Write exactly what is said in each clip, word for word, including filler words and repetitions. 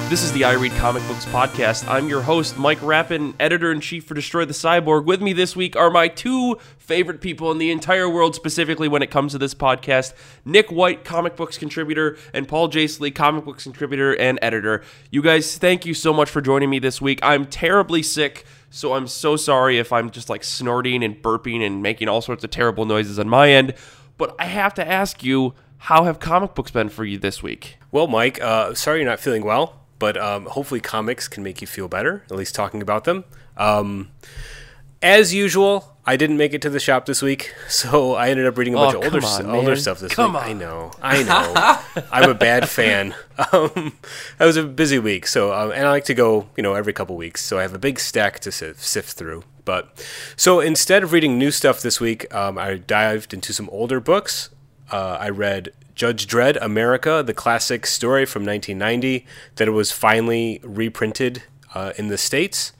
This is the I Read Comic Books podcast. I'm your host, Mike Rappin, editor-in-chief for Destroy the Cyborg. With me this week are my two favorite people in the entire world, specifically when it comes to this podcast, Nick White, comic books contributor, and Paul Jasley, comic books contributor and editor. You guys, thank you so much for joining me this week. I'm terribly sick, so I'm so sorry if I'm just like snorting and burping and making all sorts of terrible noises on my end. But I have to ask you, how have comic books been for you this week? Well, Mike, uh, sorry you're not feeling well. But um, hopefully comics can make you feel better, at least talking about them. Um, as usual, I didn't make it to the shop this week, so I ended up reading a bunch oh, of older, on, older stuff this come week. On. I know, I know. I'm a bad fan. Um, that was a busy week, so um, and I like to go, you know, every couple weeks, so I have a big stack to sift, sift through. But so instead of reading new stuff this week, um, I dived into some older books. Uh, I read Judge Dredd America, the classic story from nineteen ninety that it was finally reprinted uh, in the States.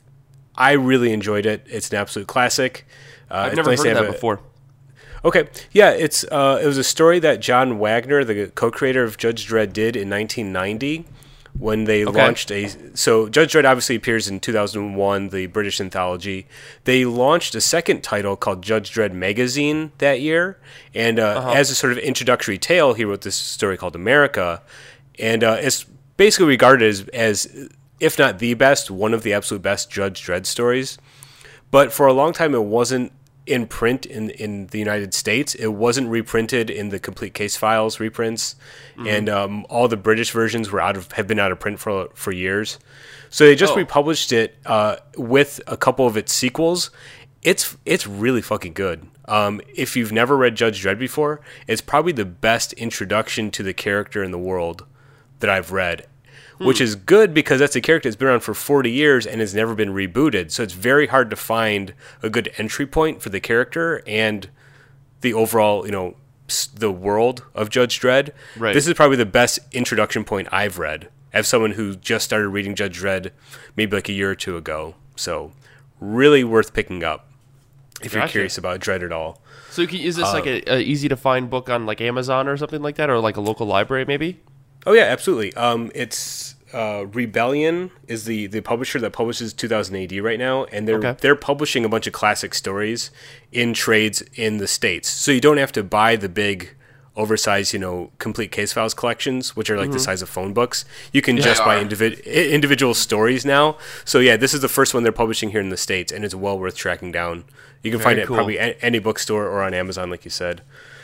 I really enjoyed it. It's an absolute classic. Uh, I've it's never nice heard of that a, before. Okay, yeah, it's uh, it was a story that John Wagner, the co-creator of Judge Dredd, did in nineteen ninety when they okay. launched a... So Judge Dredd obviously appears in two thousand one, the British anthology. They launched a second title called Judge Dredd Magazine that year, and uh, uh-huh. as a sort of introductory tale, he wrote this story called America, and uh, it's basically regarded as, as, if not the best, one of the absolute best Judge Dredd stories. But for a long time, it wasn't in print in in the United States. It wasn't reprinted in the Complete Case Files reprints, mm-hmm. and um, all the British versions were out of have been out of print for for years. So they just oh. republished it uh, with a couple of its sequels. It's it's really fucking good. Um, if you've never read Judge Dredd before, it's probably the best introduction to the character in the world that I've read. Which is good because that's a character that's been around for forty years and has never been rebooted. So it's very hard to find a good entry point for the character and the overall, you know, the world of Judge Dredd. Right. This is probably the best introduction point I've read as someone who just started reading Judge Dredd maybe like a year or two ago. So really worth picking up if gotcha. you're curious about Dredd at all. So is this uh, like a, a easy to find book on like Amazon or something like that, or like a local library maybe? Oh yeah, absolutely. Um, it's uh, Rebellion is the, the publisher that publishes two thousand A D right now, and they're okay. they're publishing a bunch of classic stories in trades in the States. So you don't have to buy the big, oversized, you know, Complete Case Files collections, which are like mm-hmm. the size of phone books. You can yeah, just buy individ- individual stories now. So yeah, this is the first one they're publishing here in the States, and it's well worth tracking down. You can Very find it cool. at probably a- any bookstore or on Amazon, like you said.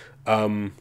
Um.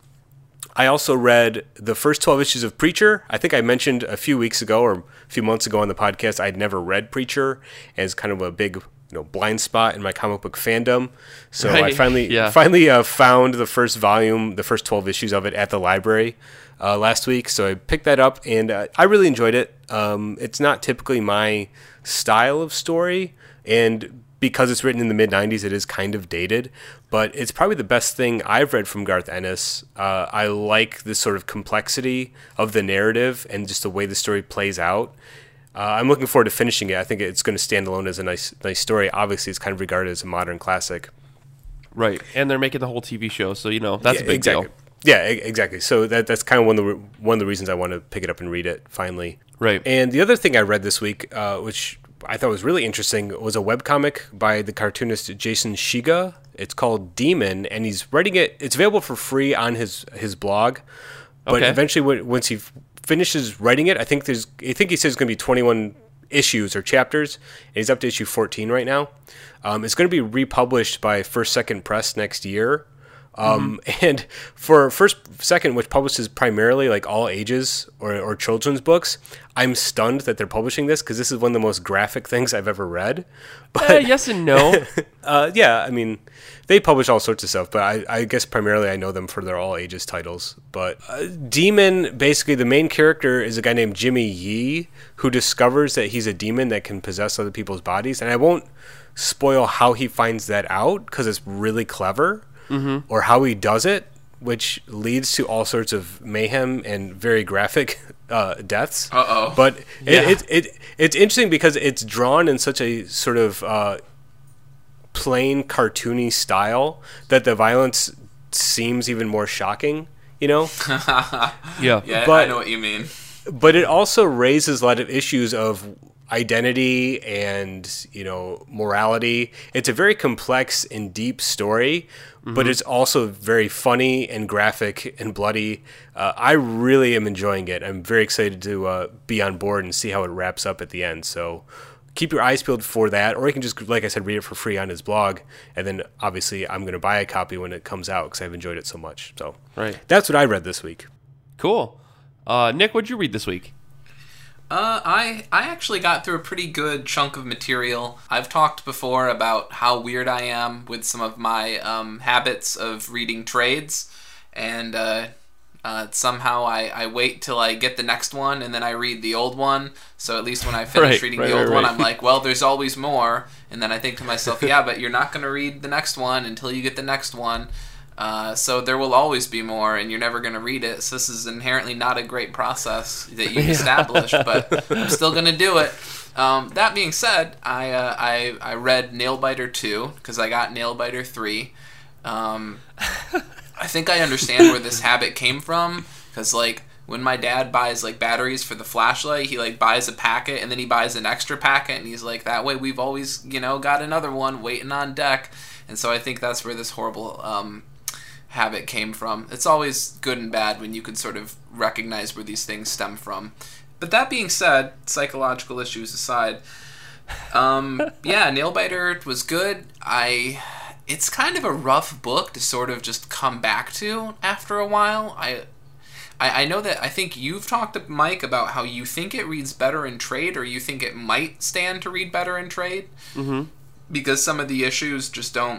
I also read the first twelve issues of Preacher. I think I mentioned a few weeks ago or a few months ago on the podcast I'd never read Preacher as kind of a big, you know, blind spot in my comic book fandom. So right. I finally yeah. finally uh, found the first volume, the first twelve issues of it at the library uh, last week. So I picked that up, and uh, I really enjoyed it. Um, it's not typically my style of story, and because it's written in the mid nineties, it is kind of dated, but it's probably the best thing I've read from Garth Ennis. Uh, I like this sort of complexity of the narrative and just the way the story plays out. Uh, I'm looking forward to finishing it. I think it's going to stand alone as a nice nice story. Obviously, it's kind of regarded as a modern classic. Right, and they're making the whole T V show, so, you know, that's yeah, a big exactly. deal. Yeah, exactly. So that that's kind of one of the one of the reasons I want to pick it up and read it finally. Right. And the other thing I read this week, uh, which I thought was really interesting, was a webcomic by the cartoonist Jason Shiga. It's called Demon, and he's writing it. It's available for free on his his blog. But okay. eventually, when, once he f- finishes writing it, I think there's. I think he says it's going to be twenty-one issues or chapters, and he's up to issue fourteen right now. Um, it's going to be republished by First Second Press next year. Um, mm-hmm. And for First Second, which publishes primarily like all ages or, or children's books, I'm stunned that they're publishing this because this is one of the most graphic things I've ever read. But uh, yes and no. uh, yeah, I mean, they publish all sorts of stuff, but I, I guess primarily I know them for their all ages titles. But uh, Demon, basically the main character is a guy named Jimmy Yee who discovers that he's a demon that can possess other people's bodies. And I won't spoil how he finds that out because it's really clever. Mm-hmm. Or how he does it, which leads to all sorts of mayhem and very graphic uh, deaths. Uh-oh. But it, yeah. it, it, it, it's interesting because it's drawn in such a sort of uh, plain, cartoony style that the violence seems even more shocking, you know? yeah, but, I know what you mean. but it also raises a lot of issues of identity and, you know, morality. It's a very complex and deep story, mm-hmm. but it's also very funny and graphic and bloody. Uh, I really am enjoying it. I'm very excited to uh, be on board and see how it wraps up at the end. So keep your eyes peeled for that, or you can just, like I said, read it for free on his blog. And then obviously I'm going to buy a copy when it comes out because I've enjoyed it so much. So right. That's what I read this week. Cool. Uh, Nick, what'd you read this week? Uh, I I actually got through a pretty good chunk of material. I've talked before about how weird I am with some of my um, habits of reading trades, and uh, uh, somehow I, I wait till I get the next one, and then I read the old one. So at least when I finish right, reading right, the old right, one, right. I'm like, well, there's always more. And then I think to myself, yeah, but you're not going to read the next one until you get the next one. Uh, so there will always be more, and you're never going to read it. So this is inherently not a great process that you've established, but I'm still going to do it. Um, that being said, I uh, I I read Nailbiter two because I got Nailbiter three. Um, I think I understand where this habit came from because like when my dad buys like batteries for the flashlight, he like buys a packet and then he buys an extra packet, and he's like, that way we've always, you know, got another one waiting on deck. And so I think that's where this horrible um, habit came from. It's always good and bad when you can sort of recognize where these things stem from. But that being said, psychological issues aside, um, yeah, Nailbiter was good. I, it's kind of a rough book to sort of just come back to after a while. I, I, I know that I think you've talked to Mike about how you think it reads better in trade, or you think it might stand to read better in trade, mm-hmm. because some of the issues just don't.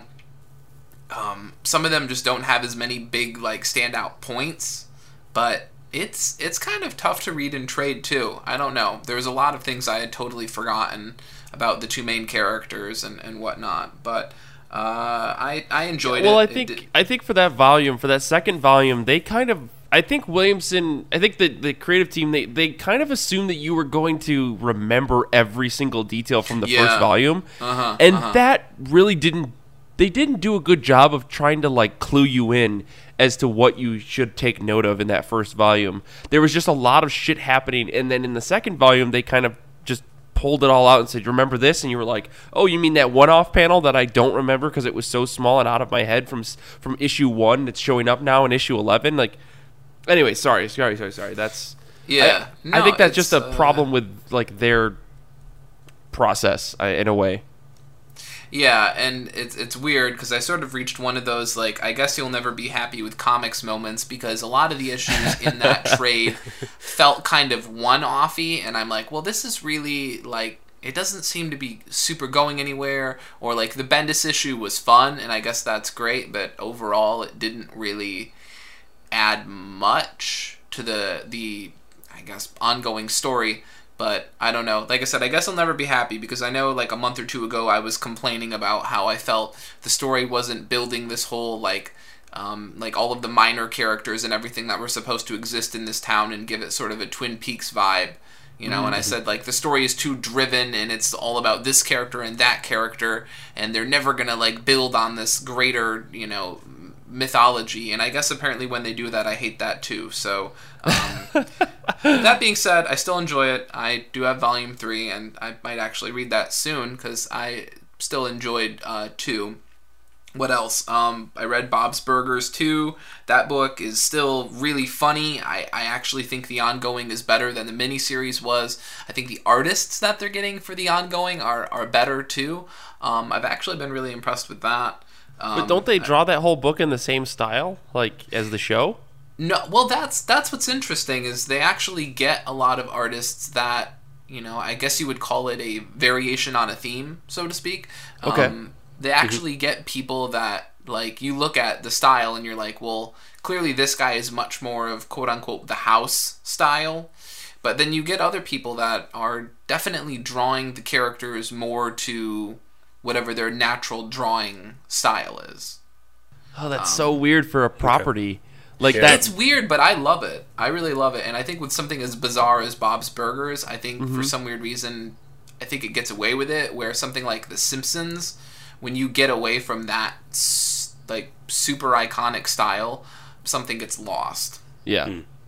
Um, some of them just don't have as many big like standout points, but it's it's kind of tough to read in trade too. I don't know. There's a lot of things I had totally forgotten about the two main characters and, and whatnot, but uh, I I enjoyed well, it. Well, I think it, I think for that volume, for that second volume, they kind of. I think Williamson, I think the, the creative team, they, they kind of assumed that you were going to remember every single detail from the yeah. first volume. Uh-huh, and uh-huh. that really didn't, they didn't do a good job of trying to like clue you in as to what you should take note of in that first volume. There was just a lot of shit happening. And then in the second volume, they kind of just pulled it all out and said, remember this? And you were like, oh, you mean that one-off panel that I don't remember because it was so small and out of my head from from issue one that's showing up now in issue eleven? Like, anyway, sorry, sorry, sorry, sorry. That's yeah. I, no, I think that's just a uh, problem with like their process uh, in a way. Yeah, and it's it's weird because I sort of reached one of those like I guess you'll never be happy with comics moments because a lot of the issues in that trade felt kind of one-offy, and I'm like, well, this is really like it doesn't seem to be super going anywhere, or like the Bendis issue was fun, and I guess that's great, but overall it didn't really add much to the the I guess ongoing story. But I don't know. Like I said, I guess I'll never be happy because I know like a month or two ago I was complaining about how I felt the story wasn't building this whole like um, like all of the minor characters and everything that were supposed to exist in this town and give it sort of a Twin Peaks vibe. You know, mm-hmm. and I said, like, the story is too driven, and it's all about this character and that character, and they're never gonna, like, build on this greater, you know, mythology. And I guess apparently when they do that, I hate that, too. So, um, that being said, I still enjoy it. I do have Volume three, and I might actually read that soon, because I still enjoyed uh, two. What else? Um, I read Bob's Burgers too. That book is still really funny. I, I actually think the ongoing is better than the miniseries was. I think the artists that they're getting for the ongoing are, are better too. Um, I've actually been really impressed with that. Um, but don't they draw that whole book in the same style, like as the show? No, well that's that's what's interesting is they actually get a lot of artists that, you know, I guess you would call it a variation on a theme, so to speak. Okay. Um, They actually get people that, like, you look at the style and you're like, well, clearly this guy is much more of, quote-unquote, the house style. But then you get other people that are definitely drawing the characters more to whatever their natural drawing style is. Oh, that's Um, so weird for a property. Okay. Like Yeah. that. It's weird, but I love it. I really love it. And I think with something as bizarre as Bob's Burgers, I think Mm-hmm. for some weird reason, I think it gets away with it, where something like The Simpsons, when you get away from that like super iconic style, something gets lost. Yeah. Mm.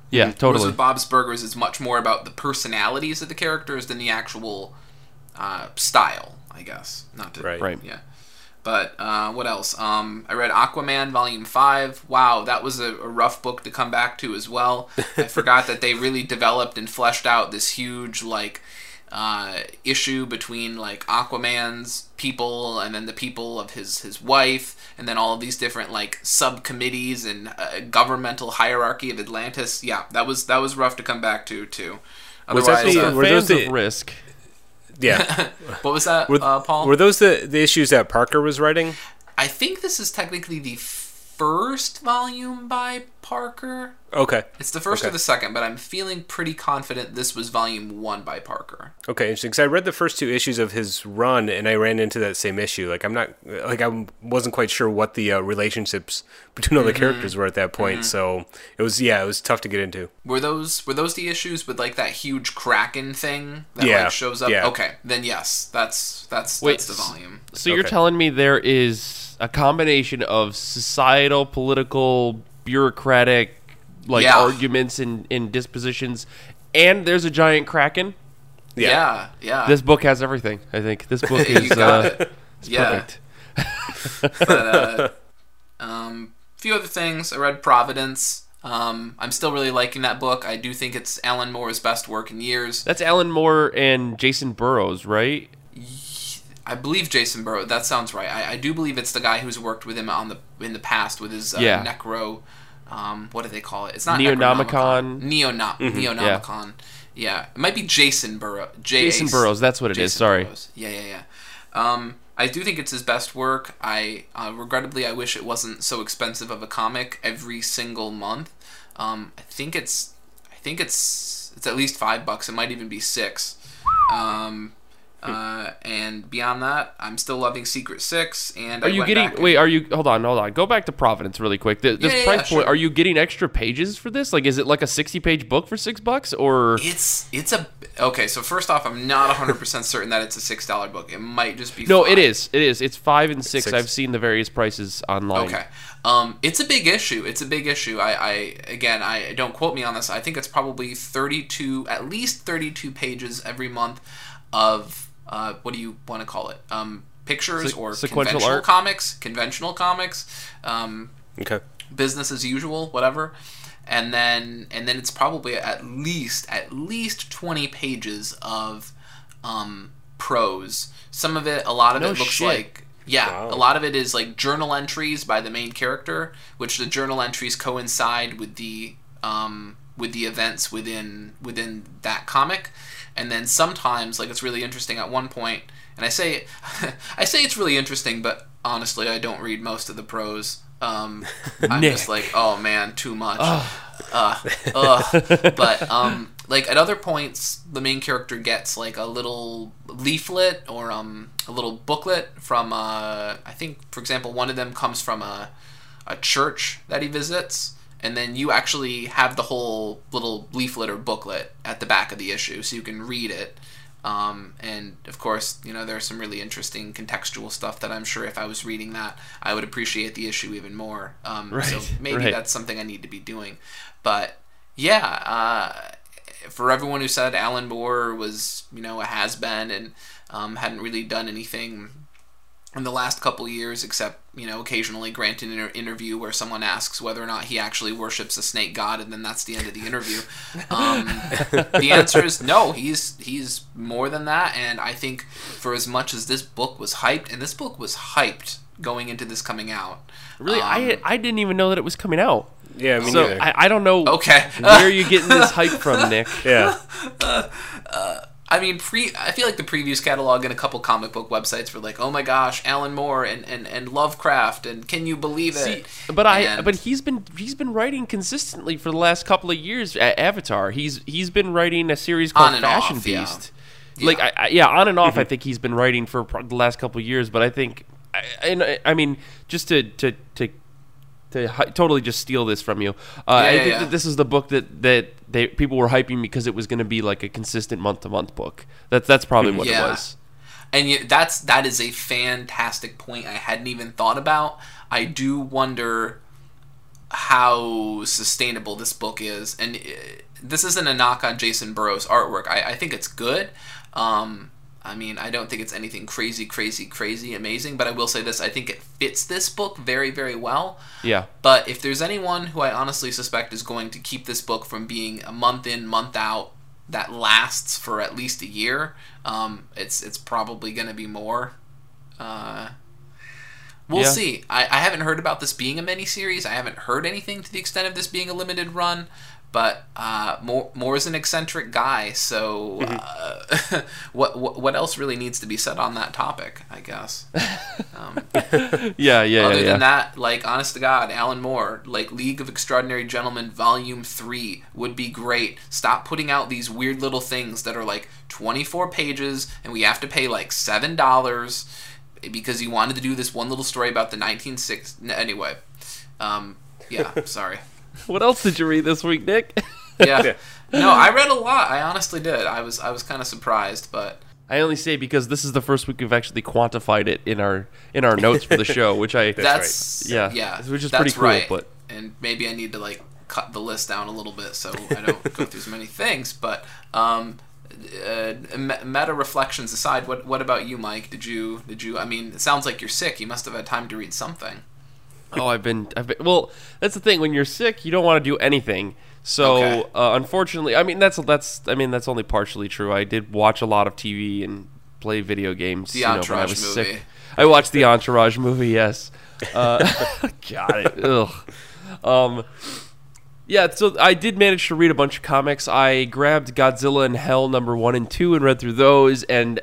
Yeah, totally. Whereas with Bob's Burgers, it's much more about the personalities of the characters than the actual uh, style, I guess. Not to, right. Right. Yeah. But uh, what else? Um, I read Aquaman Volume five. Wow, that was a, a rough book to come back to as well. I forgot that they really developed and fleshed out this huge, like, uh, issue between, like, Aquaman's people and then the people of his, his wife, and then all of these different, like, subcommittees and uh, governmental hierarchy of Atlantis. Yeah, that was that was rough to come back to, too. Otherwise, was that the, uh, fans of Risk... Yeah. What was that, were, uh, Paul? Were those the, the issues that Parker was writing? I think this is technically the first volume by Parker. Okay. It's the first okay. or the second, but I'm feeling pretty confident this was volume one by Parker. Okay, interesting. Because I read the first two issues of his run, and I ran into that same issue. Like I'm not, like I wasn't quite sure what the uh, relationships between all the mm-hmm. characters were at that point. Mm-hmm. So it was, yeah, it was tough to get into. Were those were those the issues with like that huge Kraken thing that yeah. like shows up? Yeah. Okay, then yes, that's that's Wait, that's the volume. So okay. you're telling me there is a combination of societal, political, bureaucratic, like yeah. arguments and, and dispositions, and there's a giant Kraken? Yeah. yeah, yeah. This book has everything, I think. This book is uh, it's yeah. perfect. But, uh, um, a few other things. I read Providence. Um, I'm still really liking that book. I do think it's Alan Moore's best work in years. That's Alan Moore and Jason Burrows, right? I believe Jason Burrows. That sounds right. I, I do believe it's the guy who's worked with him on the in the past with his uh, yeah. Necro. Um, what do they call it? It's not Neonomicon. Neonomicon. Mm-hmm. Neonomicon. Yeah. yeah, it might be Jason Burrows. J- Jason Burrows. That's what it Jason is. Sorry. Burrows. Yeah, yeah, yeah. Um, I do think it's his best work. I uh, regrettably, I wish it wasn't so expensive of a comic every single month. Um, I think it's, I think it's, it's at least five bucks. It might even be six. Um, uh, and beyond that, I'm still loving Secret Six. And are I you went getting? back Wait, and, are you? Hold on, hold on. Go back to Providence really quick. This, this yeah, yeah, price yeah, point. sure. Are you getting extra pages for this? Like, is it like a sixty-page book for six bucks, or? It's it's a okay. So first off, I'm not one hundred percent certain that it's a six dollar book. It might just be. No, five. it is. It is. It's five and six. Six. I've seen the various prices online. Okay. Um, it's a big issue. It's a big issue. I, I again, I don't quote me on this. I think it's probably thirty-two, at least thirty-two pages every month of uh, what do you want to call it? Um, pictures Se- or sequential conventional art? comics, conventional comics, um, Okay. business as usual, whatever. And then and then it's probably at least at least twenty pages of um, prose. Some of it, a lot of No it looks shit. like. Yeah, Wow. a lot of it is like journal entries by the main character, which the journal entries coincide with the um, with the events within within that comic, and then sometimes, like it's really interesting at one point, and I say I say it's really interesting, but honestly, I don't read most of the prose. Um, I'm Nick. just like, oh man, too much. Uh, uh. But um, like at other points, the main character gets like a little leaflet or um a little booklet from uh I think for example one of them comes from a a church that he visits, and then you actually have the whole little leaflet or booklet at the back of the issue, so you can read it. Um, and of course, you know, there's some really interesting contextual stuff that I'm sure if I was reading that, I would appreciate the issue even more. Um, Right, so maybe right. that's something I need to be doing. But yeah, uh, for everyone who said Alan Moore was, you know, a has-been and um, hadn't really done anything in the last couple of years, except, you know, occasionally grant an inter- interview where someone asks whether or not he actually worships a snake god, and then that's the end of the interview. Um, the answer is no. He's he's more than that, and I think for as much as this book was hyped, and this book was hyped going into this coming out. Really, um, I I didn't even know that it was coming out. Yeah, me So neither. I, I don't know. Okay. Where are you getting this hype from, Nick? yeah. I mean, pre. I feel like the previews catalog and a couple comic book websites were like, "Oh my gosh, Alan Moore and, and, and Lovecraft, and can you believe it?" See, but I And- but he's been he's been writing consistently for the last couple of years at Avatar. He's he's been writing a series called On and Fashion off, yeah. Beast. Like I, I, yeah, on and off. I think he's been writing for pro- the last couple of years. But I think, I, and I, I mean, just to to to. To hi- totally just steal this from you, uh, Yeah, I yeah, think yeah. that this is the book that, that they people were hyping because it was going to be like a consistent month to month book. That's that's probably what Yeah. it was. And you, that's that is a fantastic point I hadn't even thought about. I do wonder how sustainable this book is. And it, this isn't a knock on Jason Burrows' artwork. I, I think it's good. Um, I mean, I don't think it's anything crazy, crazy, crazy amazing, but I will say this. I think it fits this book very, very well. Yeah. But if there's anyone who I honestly suspect is going to keep this book from being a month in, month out, that lasts for at least a year, um, it's it's probably going to be more. Uh, we'll yeah. see. I, I haven't heard about this being a miniseries. I haven't heard anything to the extent of this being a limited run. But uh, Moore, Moore's an eccentric guy, so uh, what, what what else really needs to be said on that topic, I guess? Um, yeah, yeah, Other yeah, than yeah. that, like, honest to God, Alan Moore, like, League of Extraordinary Gentlemen Volume three would be great. Stop putting out these weird little things that are, like, twenty-four pages, and we have to pay, like, seven dollars because you wanted to do this one little story about the nineteen sixties. Anyway, um, yeah, sorry. What else did you read this week, Nick? Yeah. No, I read a lot. I honestly did. I was I was kind of surprised, but I only say because this is the first week we've actually quantified it in our in our notes for the show, which I that's, that's right. yeah, yeah, which is that's pretty cool. Right. But and maybe I need to like cut the list down a little bit so I don't go through so many things. But um, uh, meta reflections aside, what what about you, Mike? Did you did you? I mean, it sounds like you're sick. You must have had time to read something. Oh, I've been, I've been. Well, that's the thing. When you're sick, you don't want to do anything. So, okay. uh, unfortunately, I mean that's that's. I mean that's only partially true. I did watch a lot of T V and play video games. The you know, Entourage when I was movie. sick. I watched the Entourage movie. Yes. Uh, got it. Ugh. Um. Yeah, so I did manage to read a bunch of comics. I grabbed Godzilla and Hell number one and two and read through those, and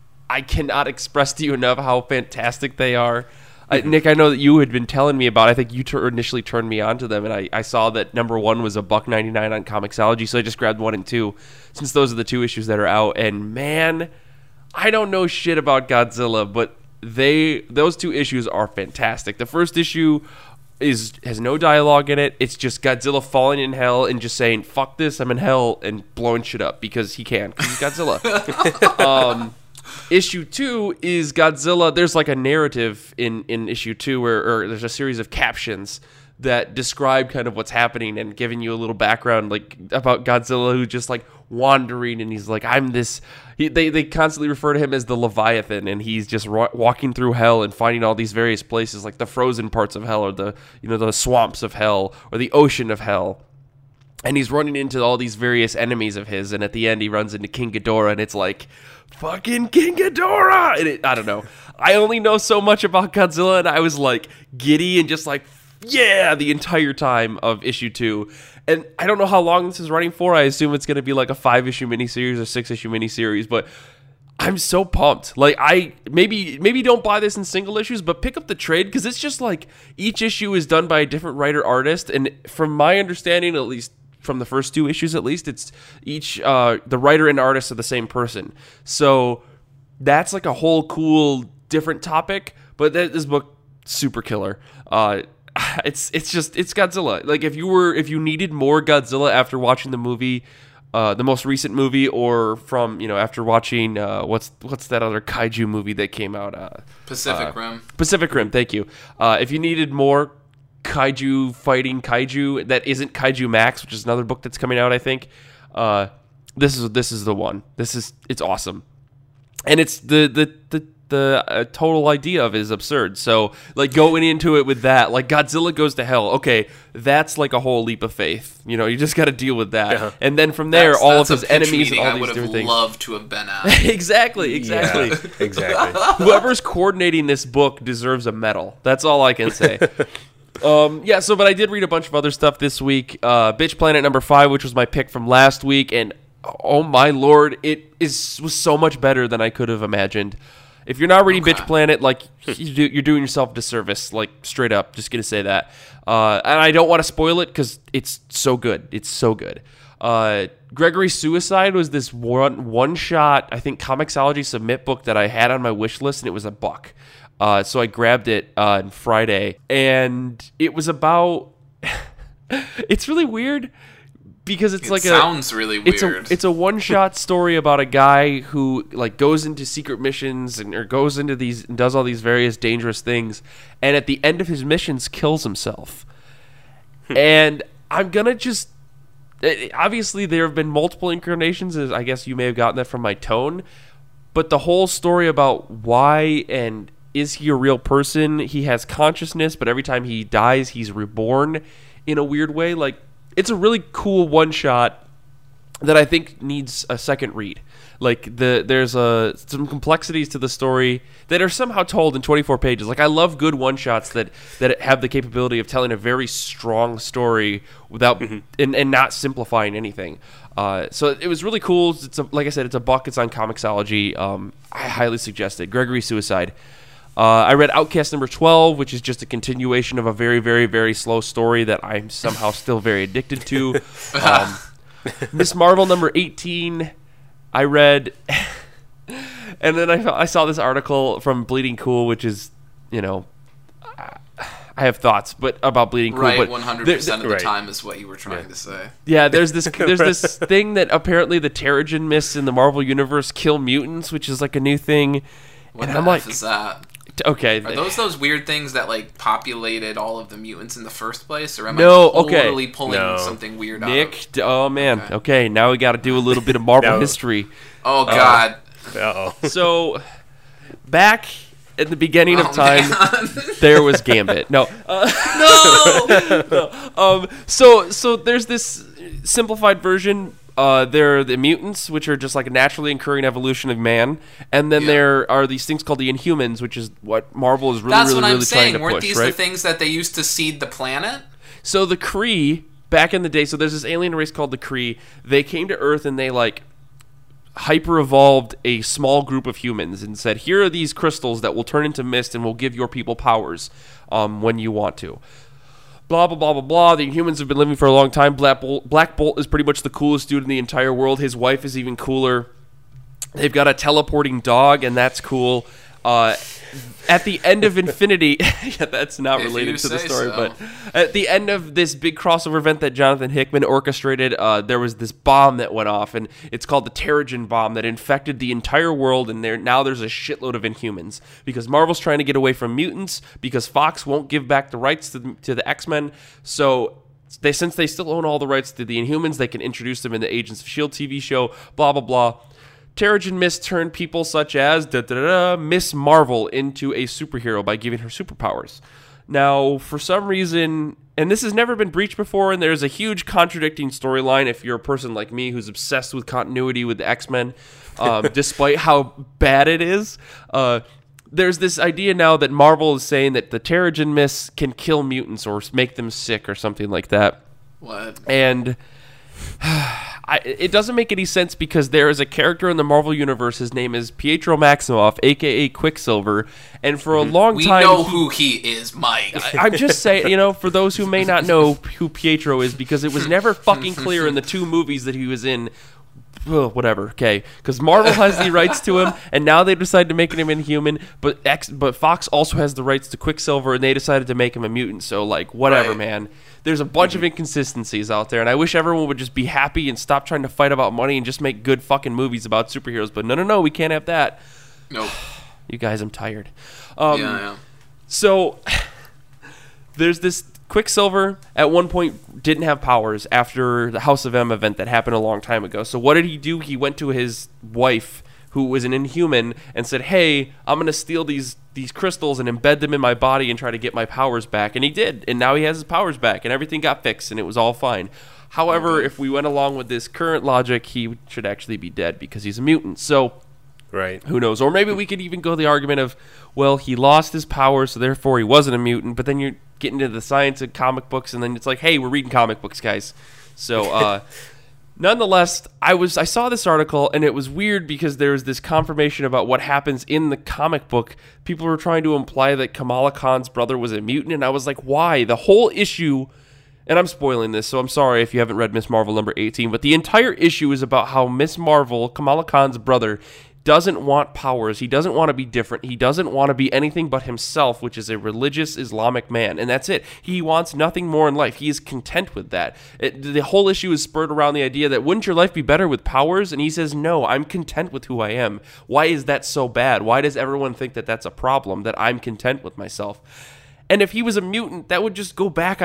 I cannot express to you enough how fantastic they are. I, Nick, I know that you had been telling me about. I think you ter- initially turned me on to them, and I, I saw that number one was a buck ninety nine on Comixology, so I just grabbed one and two, since those are the two issues that are out. And man, I don't know shit about Godzilla, but they those two issues are fantastic. The first issue is has no dialogue in it. It's just Godzilla falling in hell and just saying "fuck this, I'm in hell" and blowing shit up because he can, because he's Godzilla. um. Issue two is Godzilla. There's like a narrative in, in issue two where or there's a series of captions that describe kind of what's happening and giving you a little background like about Godzilla who's just like wandering and he's like, I'm this. He, they, they constantly refer to him as the Leviathan, and he's just ro- walking through hell and finding all these various places like the frozen parts of hell or the you know the swamps of hell or the ocean of hell. And he's running into all these various enemies of his, and at the end he runs into King Ghidorah, and it's like, fucking King Ghidorah! And it, I don't know. I only know so much about Godzilla, and I was like giddy and just like, yeah, the entire time of issue two. And I don't know how long this is running for. I assume it's going to be like a five-issue miniseries or six-issue miniseries, but I'm so pumped. Like, I maybe maybe don't buy this in single issues, but pick up the trade, because it's just like each issue is done by a different writer-artist, and from my understanding, at least from the first two issues at least, it's each uh the writer and artist are the same person, so that's like a whole cool different topic. But that, this book super killer. uh it's it's just it's Godzilla. Like if you were if you needed more Godzilla after watching the movie, uh the most recent movie, or from you know after watching uh what's what's that other kaiju movie that came out, uh Pacific uh, Rim Pacific Rim thank you. Uh if you needed more kaiju fighting kaiju that isn't Kaiju Max, which is another book that's coming out, I think, uh this is this is the one. This is it's awesome, and it's the the the the uh, total idea of it is absurd. So like going into it with that, like Godzilla goes to hell, okay, that's like a whole leap of faith, you know, you just got to deal with that. Uh-huh. And then from there, that's, all that's of his enemies and all I these different things. I would have loved to have been at. exactly exactly yeah, exactly. Whoever's coordinating this book deserves a medal. That's all I can say. Um, yeah, so, but I did read a bunch of other stuff this week. Uh, Bitch Planet number five, which was my pick from last week, and oh my lord, it is was so much better than I could have imagined. If you're not reading okay. Bitch Planet, like, you do, you're doing yourself a disservice, like, straight up, just gonna say that. Uh, and I don't want to spoil it, because it's so good. It's so good. Uh, Gregory's Suicide was this one, one-shot, I think, Comixology submit book that I had on my wish list, and it was a buck. Uh, so I grabbed it uh, on Friday, and it was about. It's really weird because it's it like sounds a. Sounds really weird. It's a it's a one shot story about a guy who like goes into secret missions and or goes into these and does all these various dangerous things, and at the end of his missions kills himself. and I'm gonna just it, obviously there have been multiple incarnations, as I guess you may have gotten that from my tone, but the whole story about why and is he a real person? He has consciousness, but every time he dies, he's reborn in a weird way. Like, it's a really cool one shot that I think needs a second read. Like, the there's a some complexities to the story that are somehow told in twenty-four pages. Like, I love good one shots that that have the capability of telling a very strong story without mm-hmm. and, and not simplifying anything. Uh, so it was really cool. It's a, like I said, it's a buck. It's on Comixology. Um, I highly suggest it. Gregory Suicide. Uh, I read Outcast number twelve, which is just a continuation of a very, very, very slow story that I'm somehow still very addicted to. Um, Miss Marvel number eighteen, I read, and then I, I saw this article from Bleeding Cool, which is, you know, I have thoughts, but about Bleeding Cool. Right, but one hundred percent of the right. time is what you were trying yeah. to say. Yeah, there's this there's this thing that apparently the Terrigen Mists in the Marvel Universe kill mutants, which is like a new thing. What and the I'm F like, is that? Okay. Are those those weird things that like populated all of the mutants in the first place, or am no, I totally okay. pulling no. something weird Nick, out of? oh man, okay. okay, now we got to do a little bit of Marvel No. history. Oh god. Uh oh. So, back at the beginning Oh, of time, man. there was Gambit. No, uh, No. no. Um, so so there's this simplified version. Uh, there are the mutants, which are just like a naturally occurring evolution of man, and then Yeah. there are these things called the Inhumans, which is what Marvel is really, That's really, what I'm really trying saying. to Weren't push, these right? the things that they used to seed the planet? So the Kree, back in the day, so there's this alien race called the Kree. They came to Earth and they like hyper evolved a small group of humans and said, here are these crystals that will turn into mist and will give your people powers um, when you want to. Blah, blah, blah, blah, blah. The Inhumans have been living for a long time. Black Bolt, Black Bolt is pretty much the coolest dude in the entire world. His wife is even cooler. They've got a teleporting dog, and that's cool. Uh, at the end of Infinity, yeah, that's not If related you to the say story, so. but at the end of this big crossover event that Jonathan Hickman orchestrated, uh, there was this bomb that went off, and it's called the Terrigen bomb that infected the entire world, and there now there's a shitload of Inhumans because Marvel's trying to get away from mutants because Fox won't give back the rights to the, to the X-Men, so they since they still own all the rights to the Inhumans, they can introduce them in the Agents of S H I E L D T V show, blah, blah, blah. Terrigen Mist turned people such as da, da, da, da, Miss Marvel into a superhero by giving her superpowers. Now, for some reason, and this has never been breached before, and there's a huge contradicting storyline if you're a person like me who's obsessed with continuity with the X-Men, um, despite how bad it is. Uh, there's this idea now that Marvel is saying that the Terrigen Mists can kill mutants or make them sick or something like that. What? And I, it doesn't make any sense because there is a character in the Marvel Universe. His name is Pietro Maximoff, a k a. Quicksilver. And for a long We time... know he, who he is, Mike. I, I'm just saying, you know, for those who may not know who Pietro is, because it was never fucking clear in the two movies that he was in. Ugh, whatever, okay. Because Marvel has the rights to him, and now they decided to make him Inhuman, but X, but Fox also has the rights to Quicksilver, and they decided to make him a mutant. So, like, whatever, Right. man. There's a bunch of inconsistencies out there, and I wish everyone would just be happy and stop trying to fight about money and just make good fucking movies about superheroes. But no, no, no, we can't have that. Nope. You guys, I'm tired. Um, yeah, yeah. So, there's this Quicksilver at one point didn't have powers after the House of M event that happened a long time ago. So what did he do? He went to his wife, who was an Inhuman, and said, hey, I'm going to steal these these crystals and embed them in my body and try to get my powers back. And he did. And now he has his powers back, and everything got fixed, and it was all fine. However, if we went along with this current logic, he should actually be dead because he's a mutant. So... Right. Who knows? Or maybe we could even go the argument of, well, he lost his powers, so therefore he wasn't a mutant. But then you're getting into the science of comic books, and then it's like, hey, we're reading comic books, guys. So, uh, nonetheless, I was I saw this article, and it was weird because there was this confirmation about what happens in the comic book. People were trying to imply that Kamala Khan's brother was a mutant, and I was like, why? The whole issue... And I'm spoiling this, so I'm sorry if you haven't read Miss Marvel number eighteen, but the entire issue is about how Miss Marvel, Kamala Khan's brother, doesn't want powers. He doesn't want to be different. He doesn't want to be anything but himself, which is a religious Islamic man. And that's it. He wants nothing more in life. He is content with that. It, the whole issue is spurred around the idea that wouldn't your life be better with powers? And he says, no, I'm content with who I am. Why is that so bad? Why does everyone think that that's a problem, that I'm content with myself? And if he was a mutant, that would just go back on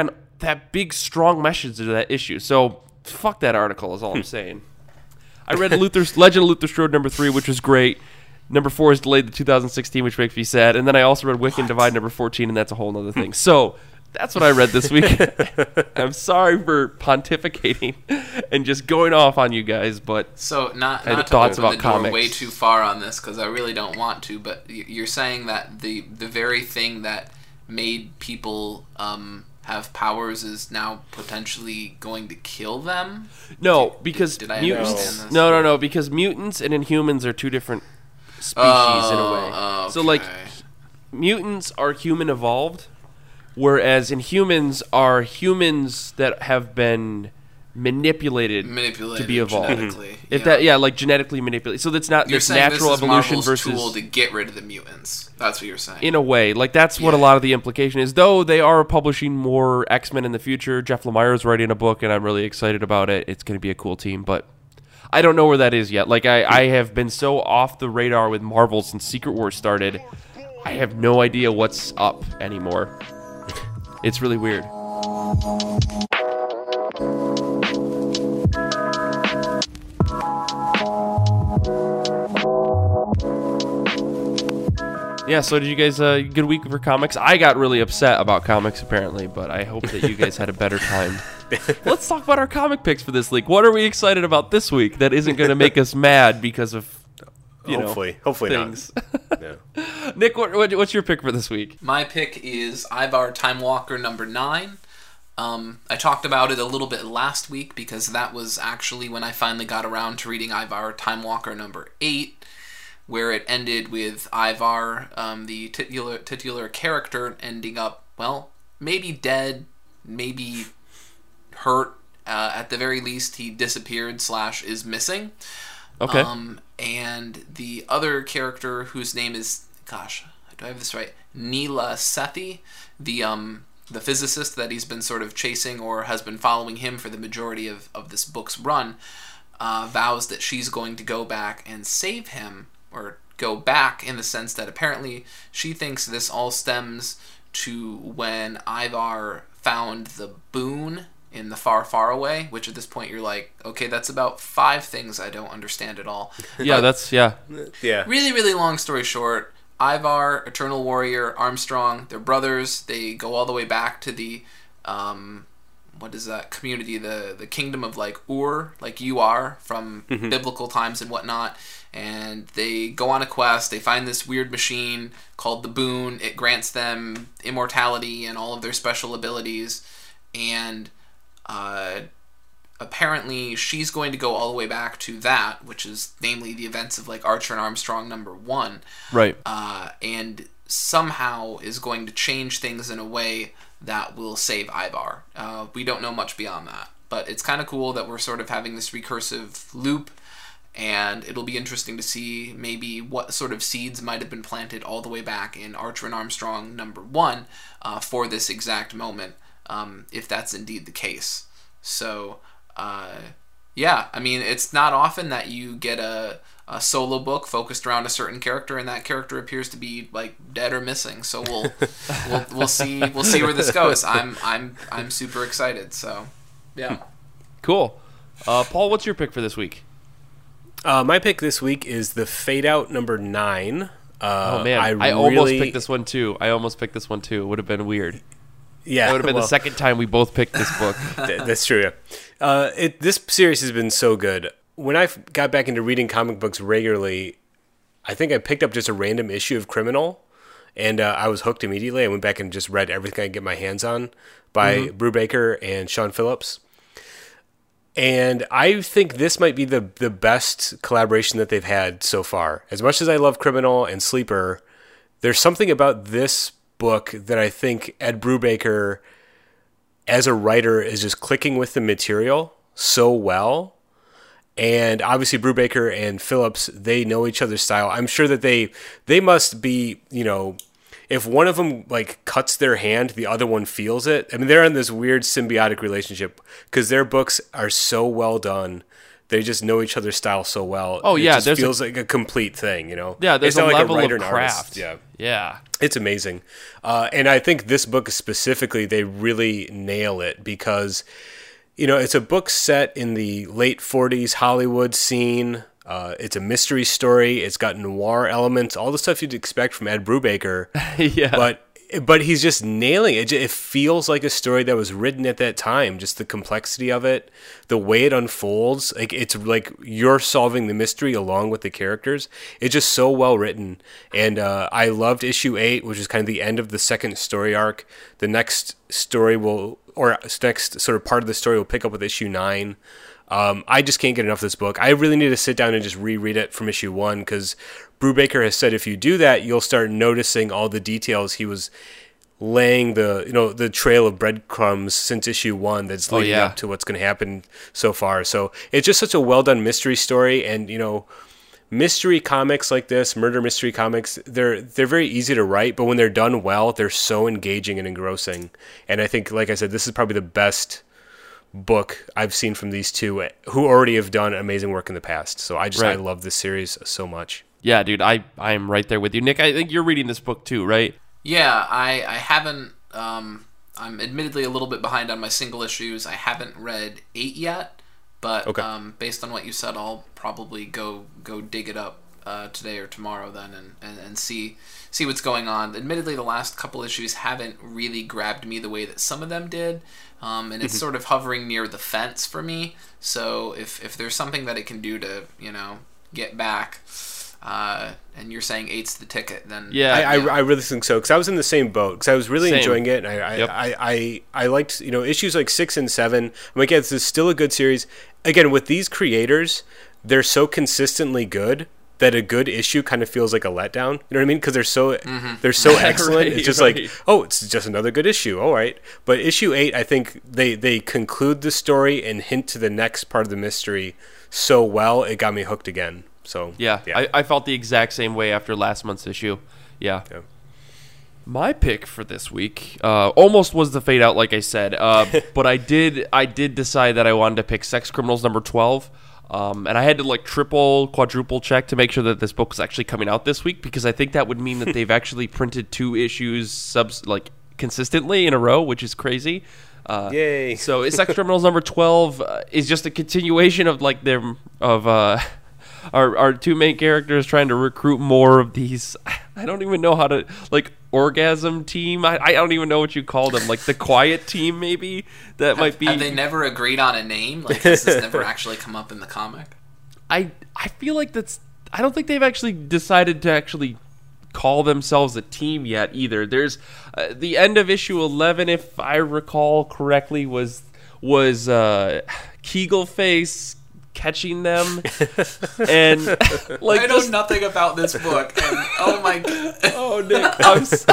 that big, strong message to that issue. So fuck that article is all I'm saying. I read Luther's Legend of Luther Strode number three, which was great. Number four is delayed to two thousand sixteen, which makes me sad. And then I also read Wiccan Divide number fourteen, and that's a whole other thing. So that's what I read this week. I'm sorry for pontificating and just going off on you guys, but so not, I had not to thoughts open about the door comics. way too far on this because I really don't want to. But y- you're saying that the the very thing that made people um, have powers is now potentially going to kill them? No, Did- because did I mutants. understand this? No, no, no. Because mutants and Inhumans are two different species in a way. Oh, So, like, okay. mutants are human evolved, whereas Inhumans are humans that have been manipulated, manipulated to be evolved. genetically. If yeah. that, yeah, like genetically manipulated. So that's not You're this saying natural this is evolution Marvel's versus tool to get rid of the mutants. That's what you're saying. in a way. Like that's what a Yeah. lot of the implication is. Though they are publishing more X-Men in the future. Jeff Lemire is writing a book, and I'm really excited about it. It's going to be a cool team, but I don't know where that is yet. Like I, I have been so off the radar with Marvel since Secret Wars started. I have no idea what's up anymore. It's really weird. Yeah, so did you guys, uh, good week for comics? I got really upset about comics, apparently, but I hope that you guys had a better time. Let's talk about our comic picks for this week. What are we excited about this week that isn't going to make us mad because of, you hopefully, know, hopefully things? not. No. Nick, what, what, what's your pick for this week? My pick is Ivar Time Walker number nine. Um, I talked about it a little bit last week because that was actually when I finally got around to reading Ivar Time Walker number eight, where it ended with Ivar, um, the titular, titular character, ending up, well, maybe dead, maybe hurt. Uh, at the very least, he disappeared slash is missing. Okay. Um, and the other character whose name is, gosh, do I have this right? Neela Sethi, the um the physicist that he's been sort of chasing or has been following him for the majority of, of this book's run, uh, vows that she's going to go back and save him, or go back in the sense that apparently she thinks this all stems to when Ivar found the boon in the far, far away, which at this point you're like, okay, that's about five things I don't understand at all. Yeah, that's, yeah. Yeah. Really, really long story short, Ivar, Eternal Warrior, Armstrong, they're brothers. They go all the way back to the, um, what is that community? The the kingdom of like Ur, like you are from Mm-hmm. biblical times and whatnot. And they go on a quest. They find this weird machine called the Boon. It grants them immortality and all of their special abilities. And uh, apparently she's going to go all the way back to that, which is namely the events of like Archer and Armstrong number one. Right. Uh, and somehow is going to change things in a way that will save Ivar. Uh, we don't know much beyond that, but it's kind of cool that we're sort of having this recursive loop, and it'll be interesting to see maybe what sort of seeds might have been planted all the way back in Archer and Armstrong number one uh, for this exact moment, um, if that's indeed the case. So, uh, yeah, I mean, it's not often that you get a a solo book focused around a certain character, and that character appears to be like dead or missing. So we'll we'll we'll see we'll see where this goes. I'm I'm I'm super excited. So yeah, Cool. Uh, Paul, what's your pick for this week? Uh, my pick this week is the Fade Out number nine. Uh, Oh man, I, I, almost really- picked this one too. I almost picked this one too. It would have been weird. Yeah, That would have been well, the second time we both picked this book. th- that's true. Yeah. Uh, it, this series has been so good. When I f- got back into reading comic books regularly, I think I picked up just a random issue of Criminal, and uh, I was hooked immediately. I went back and just read everything I could get my hands on by Mm-hmm. Brubaker and Sean Phillips. And I think this might be the the best collaboration that they've had so far. As much as I love Criminal and Sleeper, there's something about this book that I think Ed Brubaker, as a writer, is just clicking with the material so well. And obviously Brubaker and Phillips, they know each other's style. I'm sure that they they must be, you know, if one of them like cuts their hand, the other one feels it. I mean, they're in this weird symbiotic relationship because their books are so well done they just know each other's style so well. Oh it yeah, just feels a, like a complete thing, you know. Yeah, there's it's a not level like a writer of and craft. Artist. Yeah, yeah, it's amazing. Uh, and I think this book specifically, they really nail it because, you know, it's a book set in the late forties Hollywood scene. Uh, it's a mystery story. It's got noir elements, all the stuff you'd expect from Ed Brubaker. yeah, but. But he's just nailing it. It feels like a story that was written at that time. Just the complexity of it, the way it unfolds. Like it's like you're solving the mystery along with the characters. It's just so well written. And uh, I loved issue eight, which is kind of the end of the second story arc. The next story will, or next sort of part of the story will pick up with issue nine. Um, I just can't get enough of this book. I really need to sit down and just reread it from issue one because Brubaker has said if you do that, you'll start noticing all the details he was laying the you know the trail of breadcrumbs since issue one that's leading oh, yeah. up to what's going to happen so far. So it's just such a well done mystery story, and you know, mystery comics like this, murder mystery comics, they're they're very easy to write, but when they're done well, they're so engaging and engrossing. And I think, like I said, this is probably the best book I've seen from these two who already have done amazing work in the past. So I just right. I love this series so much. Yeah, dude, I I am right there with you. Nick, I think you're reading this book too, right? Yeah, I I haven't um I'm admittedly a little bit behind on my single issues. I haven't read eight yet, but okay. um based on what you said, I'll probably go go dig it up uh, today or tomorrow then and, and, and see see what's going on. Admittedly, the last couple issues haven't really grabbed me the way that some of them did. Um, and it's sort of hovering near the fence for me. So if if there's something that it can do to, you know, get back, uh, and you're saying eight's the ticket, then yeah, I, yeah. I, I really think so because I was in the same boat because I was really same. enjoying it. And I I, yep. I I I liked you know issues like six and seven. I'm like, yeah, this is still a good series. Again, with these creators, they're so consistently good that a good issue kind of feels like a letdown. You know what I mean? Because they're so mm-hmm. they're so excellent. right, it's just right. like, oh, it's just another good issue. All right. But issue eight, I think they they conclude the story and hint to the next part of the mystery so well, it got me hooked again. So yeah, yeah. I, I felt the exact same way after last month's issue. Yeah. yeah. My pick for this week uh, almost was the Fade Out, like I said, uh, but I did I did decide that I wanted to pick Sex Criminals number twelve. Um, and I had to like triple, quadruple check to make sure that this book was actually coming out this week because I think that would mean that they've actually printed two issues subs like consistently in a row, which is crazy. Uh, Yay! So, Sex Criminals number twelve uh, is just a continuation of like their of uh, our our two main characters trying to recruit more of these. I don't even know how to like orgasm team. I, I don't even know what you call them. Like the quiet team, maybe that have, might be. Have they never agreed on a name? Like this has never actually come up in the comic. I I feel like that's. I don't think they've actually decided to actually call themselves a team yet either. There's uh, the end of issue eleven, if I recall correctly, was was uh, Kegel Face catching them and like I know just, nothing about this book and oh my god. oh Nick I'm so,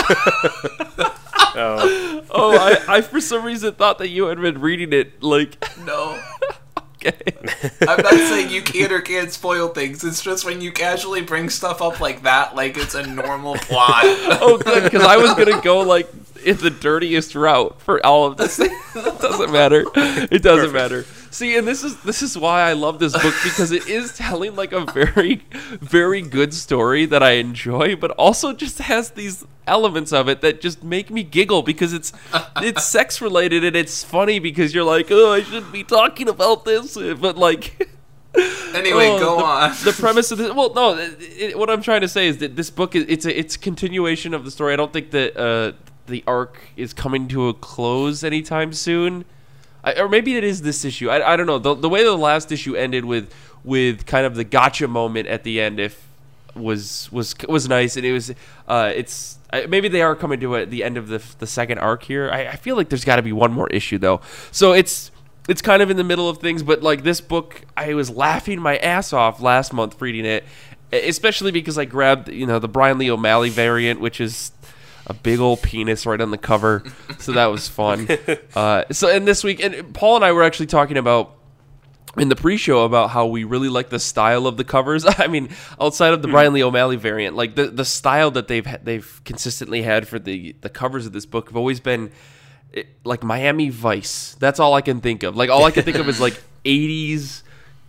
oh, oh I, I for some reason thought that you had been reading it like no okay I'm not saying you can or can't spoil things, it's just when you casually bring stuff up like that like it's a normal plot. Oh good, because I was gonna go like in the dirtiest route for all of this. It doesn't matter. It doesn't Perfect. matter. See, and this is this is why I love this book because it is telling like a very, very good story that I enjoy, but also just has these elements of it that just make me giggle because it's it's sex related and it's funny because you're like, oh, I shouldn't be talking about this, but like. Anyway, oh, go the, on. The premise of this, well, no, it, it, what I'm trying to say is that this book is it's a it's a continuation of the story. I don't think that uh, the arc is coming to a close anytime soon. I, or maybe it is this issue. I, I don't know. The, the way the last issue ended with with kind of the gotcha moment at the end, if was was was nice, and it was uh, it's uh, maybe they are coming to a, the end of the the second arc here. I, I feel like there's got to be one more issue though, so it's it's kind of in the middle of things. But like this book, I was laughing my ass off last month reading it, especially because I grabbed you know the Brian Lee O'Malley variant, which is a big old penis right on the cover, so that was fun. Uh, so, and this week, and Paul and I were actually talking about in the pre-show about how we really like the style of the covers. I mean, outside of the mm. Brian Lee O'Malley variant, like the, the style that they've they've consistently had for the the covers of this book have always been it, like Miami Vice. That's all I can think of. Like all I can think of is like eighties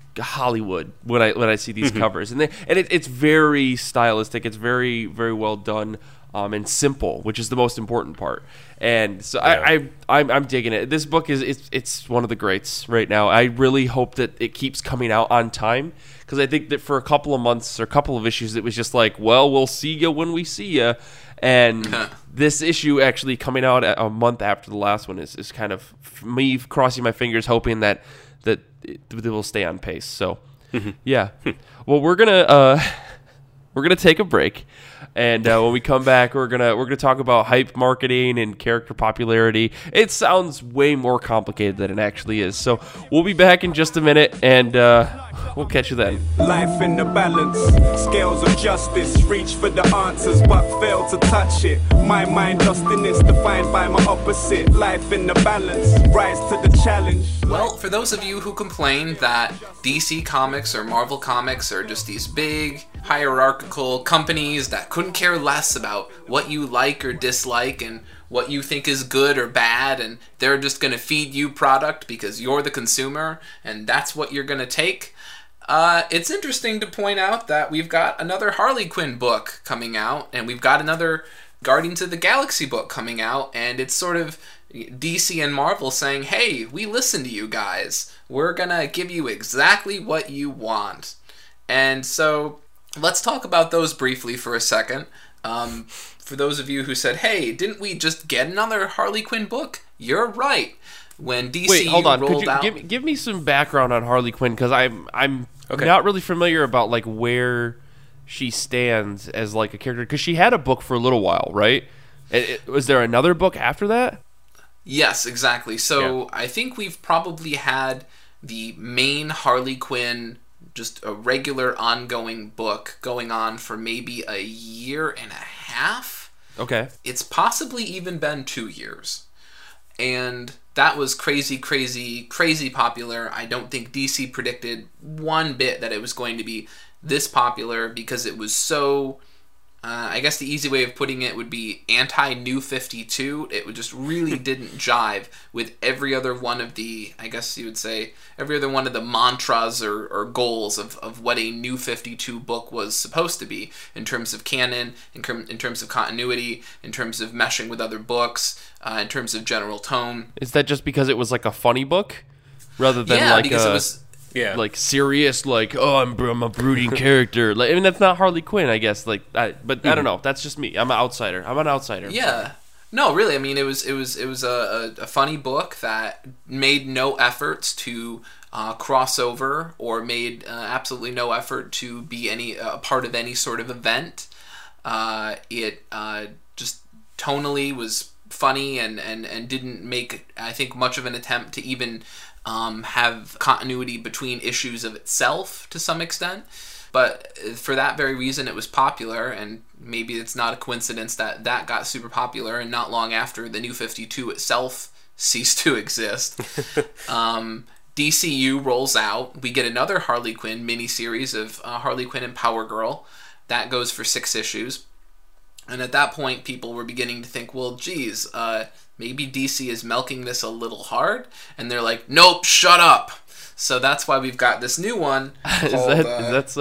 Hollywood when I when I see these covers, and they, and it, it's very stylistic. It's very very well done. Um, and simple, which is the most important part. And so yeah. I, I, I'm, I'm digging it. This book is it's, it's one of the greats right now. I really hope that it keeps coming out on time, because I think that for a couple of months or a couple of issues, it was just like, well, we'll see you when we see you. And this issue actually coming out a month after the last one is, is kind of me crossing my fingers, hoping that that it, it will stay on pace. So, mm-hmm. yeah. Well, we're gonna uh, we're gonna take a break. And uh, when we come back, we're gonna we're gonna talk about hype marketing and character popularity. It sounds way more complicated than it actually is. So we'll be back in just a minute, and uh, we'll catch you then. Life in the balance, scales of justice. Reach for the answers, but fail to touch it. My mind lost in this, defined by my opposite. Life in the balance, rise to the challenge. Well, for those of you who complain that D C Comics or Marvel Comics are just these big, hierarchical companies that couldn't care less about what you like or dislike and what you think is good or bad, and they're just going to feed you product because you're the consumer and that's what you're going to take, uh, it's interesting to point out that we've got another Harley Quinn book coming out, and we've got another Guardians of the Galaxy book coming out, and it's sort of D C and Marvel saying, hey, we listen to you guys. We're going to give you exactly what you want. And so let's talk about those briefly for a second. Um, for those of you who said, hey, didn't we just get another Harley Quinn book? You're right. When D C Wait, hold on. rolled Could you out... give, give me some background on Harley Quinn, because I'm, I'm okay. not really familiar about like where she stands as like a character, because she had a book for a little while, right? It, it, was there another book after that? Yes, exactly. So yeah. I think we've probably had the main Harley Quinn, just a regular ongoing book going on for maybe a year and a half. Okay. It's possibly even been two years. And that was crazy, crazy, crazy popular. I don't think D C predicted one bit that it was going to be this popular, because it was so... Uh, I guess the easy way of putting it would be anti-New fifty-two. It would just really didn't jive with every other one of the, I guess you would say, every other one of the mantras or, or goals of, of what a New fifty-two book was supposed to be, in terms of canon, in, com- in terms of continuity, in terms of meshing with other books, uh, in terms of general tone. Is that just because it was like a funny book, rather than yeah, like because a... it was... Yeah, like serious, like oh, I'm I'm a brooding character. Like, I mean, that's not Harley Quinn, I guess. Like, I, but I don't know. That's just me. I'm an outsider. I'm an outsider. Yeah, no, really. I mean, it was it was it was a, a, a funny book that made no efforts to uh, cross over, or made uh, absolutely no effort to be any a uh, part of any sort of event. Uh, it uh, just tonally was funny, and, and, and didn't make, I think, much of an attempt to even um, have continuity between issues of itself to some extent. But for that very reason, it was popular, and maybe it's not a coincidence that that got super popular, and not long after, the New fifty-two itself ceased to exist. um, D C U rolls out. We get another Harley Quinn miniseries of uh, Harley Quinn and Power Girl. That goes for six issues. And at that point, people were beginning to think, well, geez, uh, maybe D C is milking this a little hard. And they're like, nope, shut up. So that's why we've got this new one. Is called, that, uh, is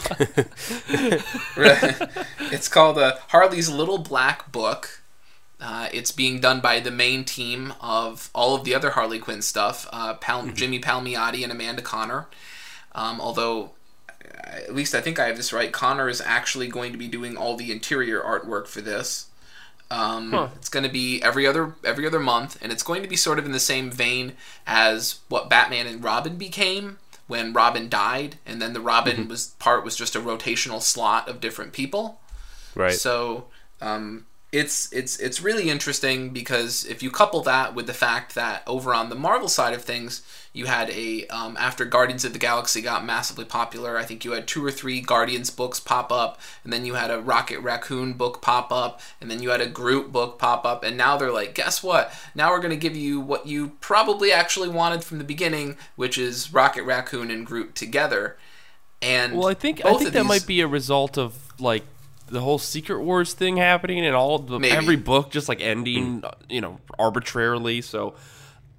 that so? It's called uh, Harley's Little Black Book. Uh, it's being done by the main team of all of the other Harley Quinn stuff, uh, Pal- mm-hmm. Jimmy Palmiotti and Amanda Conner. Um, although, at least I think I have this right, Conner is actually going to be doing all the interior artwork for this. Um, huh. It's going to be every other every other month, and it's going to be sort of in the same vein as what Batman and Robin became when Robin died, and then the Robin mm-hmm. was part was just a rotational slot of different people. Right. So um, it's it's it's really interesting, because if you couple that with the fact that over on the Marvel side of things, you had a, um, after Guardians of the Galaxy got massively popular, I think you had two or three Guardians books pop up, and then you had a Rocket Raccoon book pop up, and then you had a Groot book pop up, and now they're like, guess what? Now we're going to give you what you probably actually wanted from the beginning, which is Rocket Raccoon and Groot together. And well, I think I think that these... might be a result of, like, the whole Secret Wars thing happening, and all the, every book just, like, ending, you know, arbitrarily, so...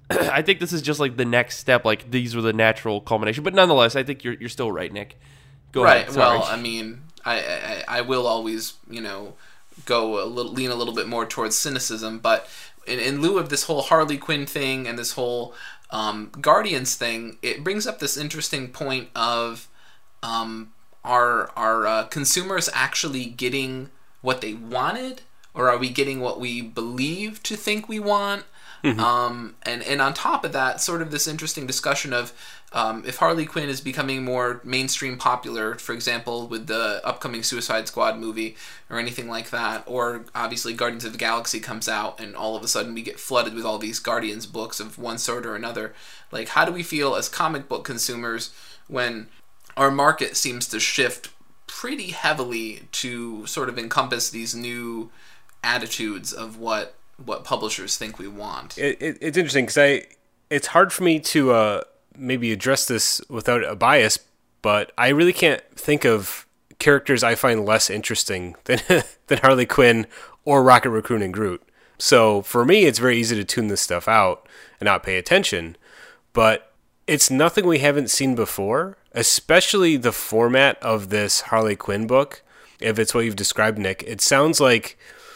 I think this is just like the next step. Like these were the natural culmination, but nonetheless, I think you're you're still right, Nick. Go right. ahead. Sorry. Well, I mean, I, I I will always you know go a little lean a little bit more towards cynicism, but in, in lieu of this whole Harley Quinn thing and this whole um, Guardians thing, it brings up this interesting point of um, are are uh, consumers actually getting what they wanted, or are we getting what we believe to think we want? Mm-hmm. Um, and, and on top of that, sort of this interesting discussion of um, if Harley Quinn is becoming more mainstream popular, for example, with the upcoming Suicide Squad movie or anything like that, or obviously Guardians of the Galaxy comes out and all of a sudden we get flooded with all these Guardians books of one sort or another. Like, how do we feel as comic book consumers when our market seems to shift pretty heavily to sort of encompass these new attitudes of what what publishers think we want? It, it, it's interesting because I it's hard for me to uh, maybe address this without a bias, but I really can't think of characters I find less interesting than than Harley Quinn or Rocket Raccoon and Groot. So for me, it's very easy to tune this stuff out and not pay attention. But it's nothing we haven't seen before, especially the format of this Harley Quinn book. If it's what you've described, Nick, it sounds like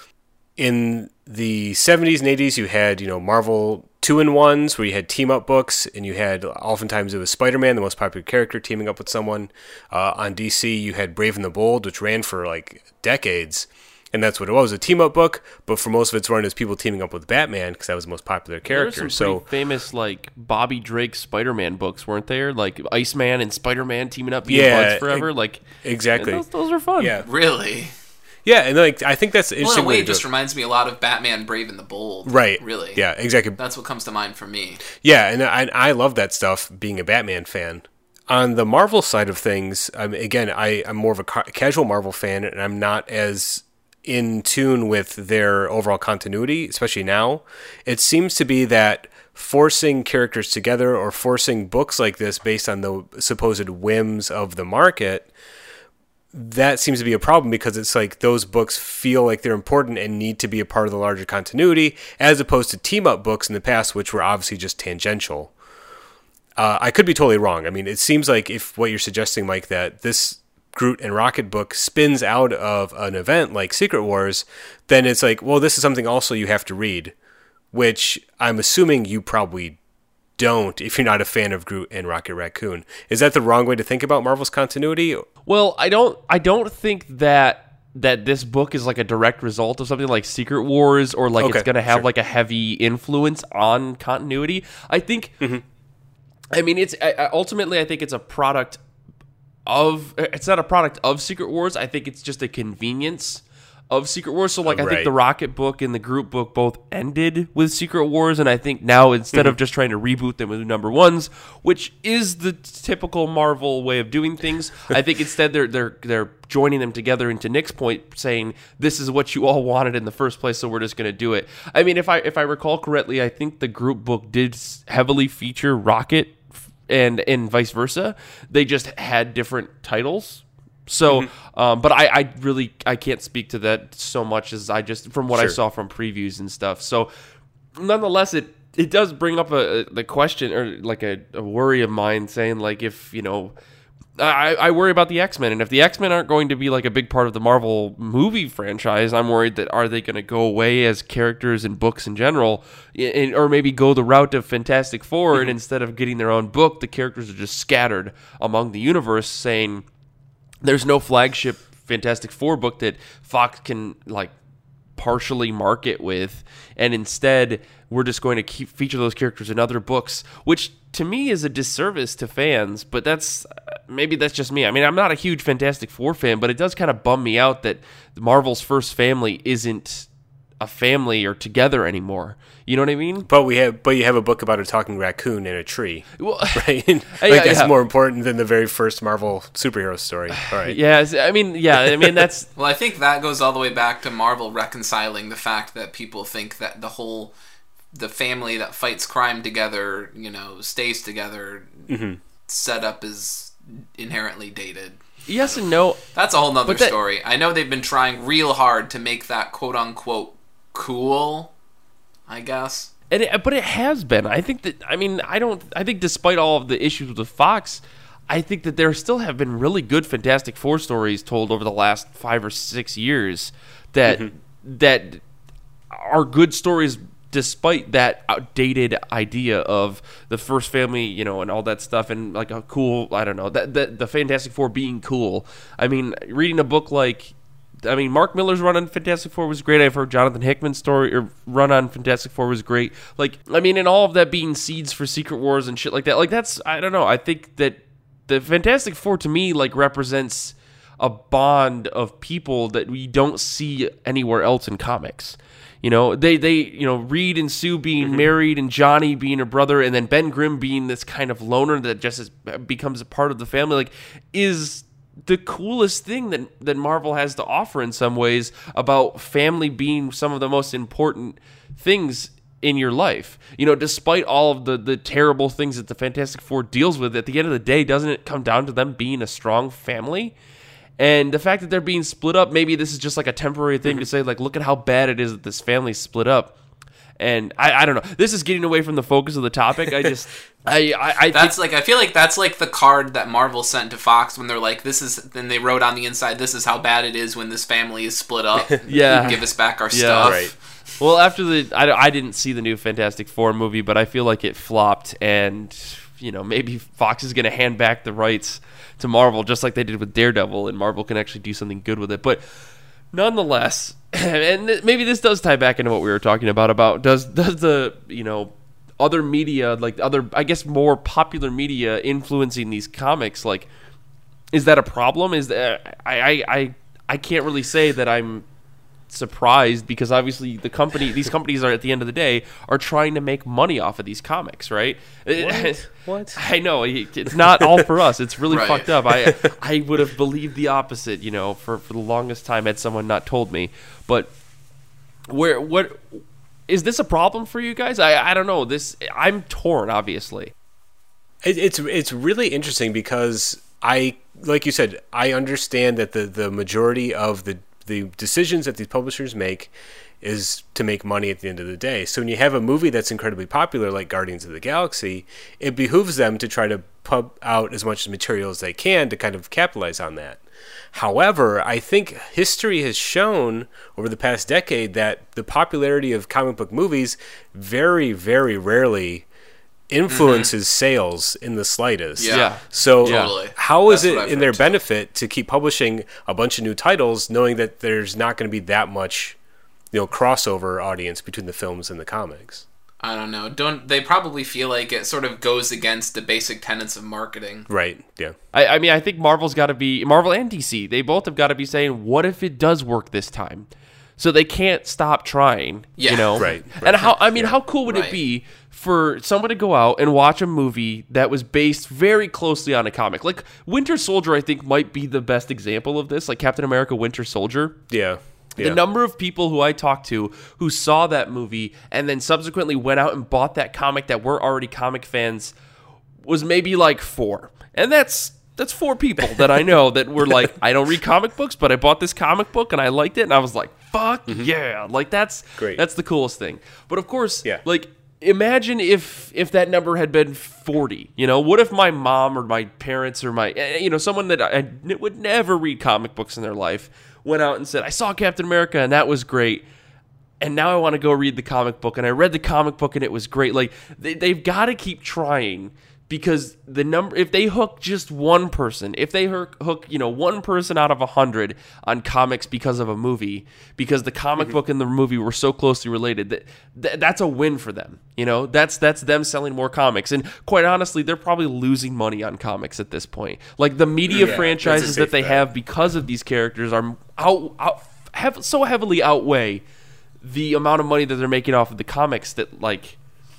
in the seventies and eighties, you had, you know, Marvel two-in-ones where you had team-up books, and you had, oftentimes it was Spider-Man, the most popular character, teaming up with someone. Uh, on D C, you had Brave and the Bold, which ran for, like, decades, and that's what it was, a team-up book, but for most of its run, it was people teaming up with Batman, because that was the most popular character. There were some so pretty famous, like, Bobby Drake Spider-Man books, weren't there? Like, Iceman and Spider-Man teaming up, being yeah, buds forever. E- like exactly. Those, those are fun. Yeah. Really? Yeah, and like I think that's interesting. Well, in a way, it just just reminds me a lot of Batman Brave and the Bold. Right. Really. Yeah, exactly. That's what comes to mind for me. Yeah, and I, I love that stuff, being a Batman fan. On the Marvel side of things, um, again, I, I'm more of a ca- casual Marvel fan, and I'm not as in tune with their overall continuity, especially now. It seems to be that forcing characters together or forcing books like this based on the supposed whims of the market, that seems to be a problem, because it's like those books feel like they're important and need to be a part of the larger continuity, as opposed to team-up books in the past, which were obviously just tangential. Uh, I could be totally wrong. I mean, it seems like if what you're suggesting, Mike, that this Groot and Rocket book spins out of an event like Secret Wars, then it's like, well, this is something also you have to read, which I'm assuming you probably don't if you're not a fan of Groot and Rocket Raccoon. Is that the wrong way to think about Marvel's continuity? Well, I don't I don't think that that this book is like a direct result of something like Secret Wars, or like okay, it's going to have sure. like a heavy influence on continuity. I think mm-hmm. I mean it's I, ultimately I think it's a product of it's not a product of Secret Wars. I think it's just a convenience of Secret Wars. So like oh, right. I think the Rocket book and the Groot book both ended with Secret Wars, and I think now instead mm-hmm. of just trying to reboot them with number ones, which is the typical Marvel way of doing things, I think instead they're they're they're joining them together into Nick's point, saying this is what you all wanted in the first place, so we're just going to do it. I mean, if I if I recall correctly, I think the Groot book did heavily feature Rocket, and and vice versa. They just had different titles. So, mm-hmm. um, but I, I really I can't speak to that so much as I just from what sure. I saw from previews and stuff. So, nonetheless, it it does bring up a, a the question, or like a, a worry of mine, saying like, if you know, I, I worry about the X-Men, and if the X-Men aren't going to be like a big part of the Marvel movie franchise, I'm worried that are they going to go away as characters in books in general, and, or maybe go the route of Fantastic Four, mm-hmm. and instead of getting their own book, the characters are just scattered among the universe, saying there's no flagship Fantastic Four book that Fox can like partially market with, and instead we're just going to keep feature those characters in other books, which to me is a disservice to fans. But that's maybe that's just me. I mean, I'm not a huge Fantastic Four fan, but it does kind of bum me out that Marvel's first family isn't a family or together anymore. You know what I mean? But we have, but you have a book about a talking raccoon in a tree, well, right? like yeah, that's yeah. more important than the very first Marvel superhero story. All right. Yeah, I mean, yeah, I mean that's. Well, I think that goes all the way back to Marvel reconciling the fact that people think that the whole, the family that fights crime together, you know, stays together. Mm-hmm. Setup is inherently dated. Yes and no. That's a whole nother that, story. I know they've been trying real hard to make that quote unquote cool, I guess. And it, but it has been. I think that, I mean, I don't, I think despite all of the issues with Fox, I think that there still have been really good Fantastic Four stories told over the last five or six years that, mm-hmm. that are good stories despite that outdated idea of the first family, you know, and all that stuff, and like a cool, I don't know, that, that the Fantastic Four being cool. I mean, reading a book like, I mean, Mark Millar's run on Fantastic Four was great. I've heard Jonathan Hickman's story or run on Fantastic Four was great. Like, I mean, and all of that being seeds for Secret Wars and shit like that. Like, that's, I don't know. I think that the Fantastic Four to me, like, represents a bond of people that we don't see anywhere else in comics. You know, they, they you know, Reed and Sue being mm-hmm. married and Johnny being a brother, and then Ben Grimm being this kind of loner that just is, becomes a part of the family, like, is the coolest thing that that Marvel has to offer in some ways about family being some of the most important things in your life. You know, despite all of the, the terrible things that the Fantastic Four deals with, at the end of the day, doesn't it come down to them being a strong family? And the fact that they're being split up, maybe this is just like a temporary thing mm-hmm. to say, like, look at how bad it is that this family's split up. And I, I don't know. This is getting away from the focus of the topic. I just, I, I, I that's think, like, I feel like that's like the card that Marvel sent to Fox when they're like, this is, then they wrote on the inside, this is how bad it is when this family is split up. Yeah. Give us back our yeah, stuff. Right. Well, after the, I, I didn't see the new Fantastic Four movie, but I feel like it flopped, and, you know, maybe Fox is going to hand back the rights to Marvel just like they did with Daredevil, and Marvel can actually do something good with it. But nonetheless, and maybe this does tie back into what we were talking about, about does does the, you know, other media, like other, I guess, more popular media influencing these comics, like, is that a problem? Is that, I, I, I, I can't really say that I'm surprised, because obviously the company, these companies are, at the end of the day, are trying to make money off of these comics, right? What? What? I know, it's not all for us. It's really right. fucked up. I I would have believed the opposite, you know, for, for the longest time had someone not told me. But where what is this a problem for you guys? I I don't know. This I'm torn, obviously. It, it's it's really interesting because I, like you said, I understand that the the majority of the the decisions that these publishers make is to make money at the end of the day. So when you have a movie that's incredibly popular like Guardians of the Galaxy, it behooves them to try to pump out as much material as they can to kind of capitalize on that. However, I think history has shown over the past decade that the popularity of comic book movies very, very rarely influences mm-hmm. sales in the slightest. Yeah. yeah. So totally. how is That's it in their too. benefit to keep publishing a bunch of new titles knowing that there's not going to be that much, you know, crossover audience between the films and the comics? I don't know. Don't they probably feel like it sort of goes against the basic tenets of marketing? Right. Yeah. I, I mean, I think Marvel's got to be, Marvel and D C, they both have got to be saying, what if it does work this time? So they can't stop trying, yeah. you know? Right. right. And how, I mean, yeah. how cool would right. it be for someone to go out and watch a movie that was based very closely on a comic? Like Winter Soldier, I think, might be the best example of this, like Captain America Winter Soldier. Yeah. Yeah. The number of people who I talked to who saw that movie and then subsequently went out and bought that comic that were already comic fans was maybe like four. And that's that's four people that I know that were like, I don't read comic books, but I bought this comic book and I liked it. And I was like, fuck mm-hmm. yeah. Like that's great. That's the coolest thing. But of course, yeah. like imagine if if that number had been forty. You know, what if my mom or my parents or my, you know, someone that I would never read comic books in their life went out and said, I saw Captain America and that was great, and now I want to go read the comic book, and I read the comic book and it was great. Like they, they've got to keep trying, because the number, if they hook just one person, if they hook, hook you know, one person out of a hundred on comics because of a movie, because the comic mm-hmm. book and the movie were so closely related, that, that that's a win for them. You know, that's that's them selling more comics. And quite honestly, they're probably losing money on comics at this point. Like the media yeah, franchises that they bet. have because of these characters are out, out have so heavily outweigh the amount of money that they're making off of the comics that, like,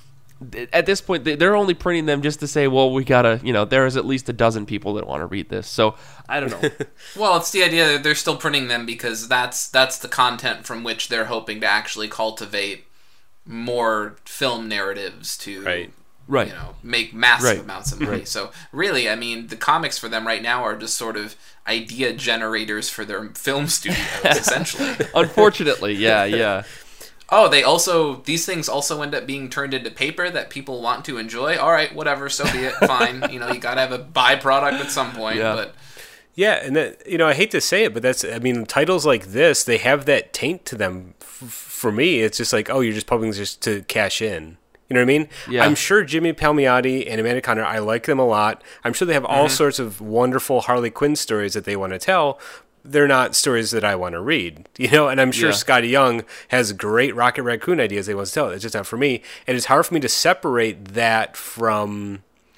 at this point, they're only printing them just to say, well, we gotta, you know, there is at least a dozen people that want to read this. So I don't know. Well, it's the idea that they're still printing them because that's that's the content from which they're hoping to actually cultivate more film narratives to, right, right. you know, make massive right. amounts of money. Right. So really, I mean, the comics for them right now are just sort of idea generators for their film studios, essentially. Unfortunately, yeah, yeah. Oh, they also, these things also end up being turned into paper that people want to enjoy. All right, whatever, so be it. Fine. You know, you got to have a byproduct at some point. Yeah. But Yeah, and that, you know, I hate to say it, but that's, I mean, titles like this, they have that taint to them. F- for me, it's just like, oh, you're just publishing just to cash in. You know what I mean? Yeah. I'm sure Jimmy Palmiotti and Amanda Conner, I like them a lot. I'm sure they have all Mm-hmm. sorts of wonderful Harley Quinn stories that they want to tell. They're not stories that I want to read, you know, and I'm sure Yeah. Scotty Young has great Rocket Raccoon ideas they want to tell. It's just not for me. And it's hard for me to separate that from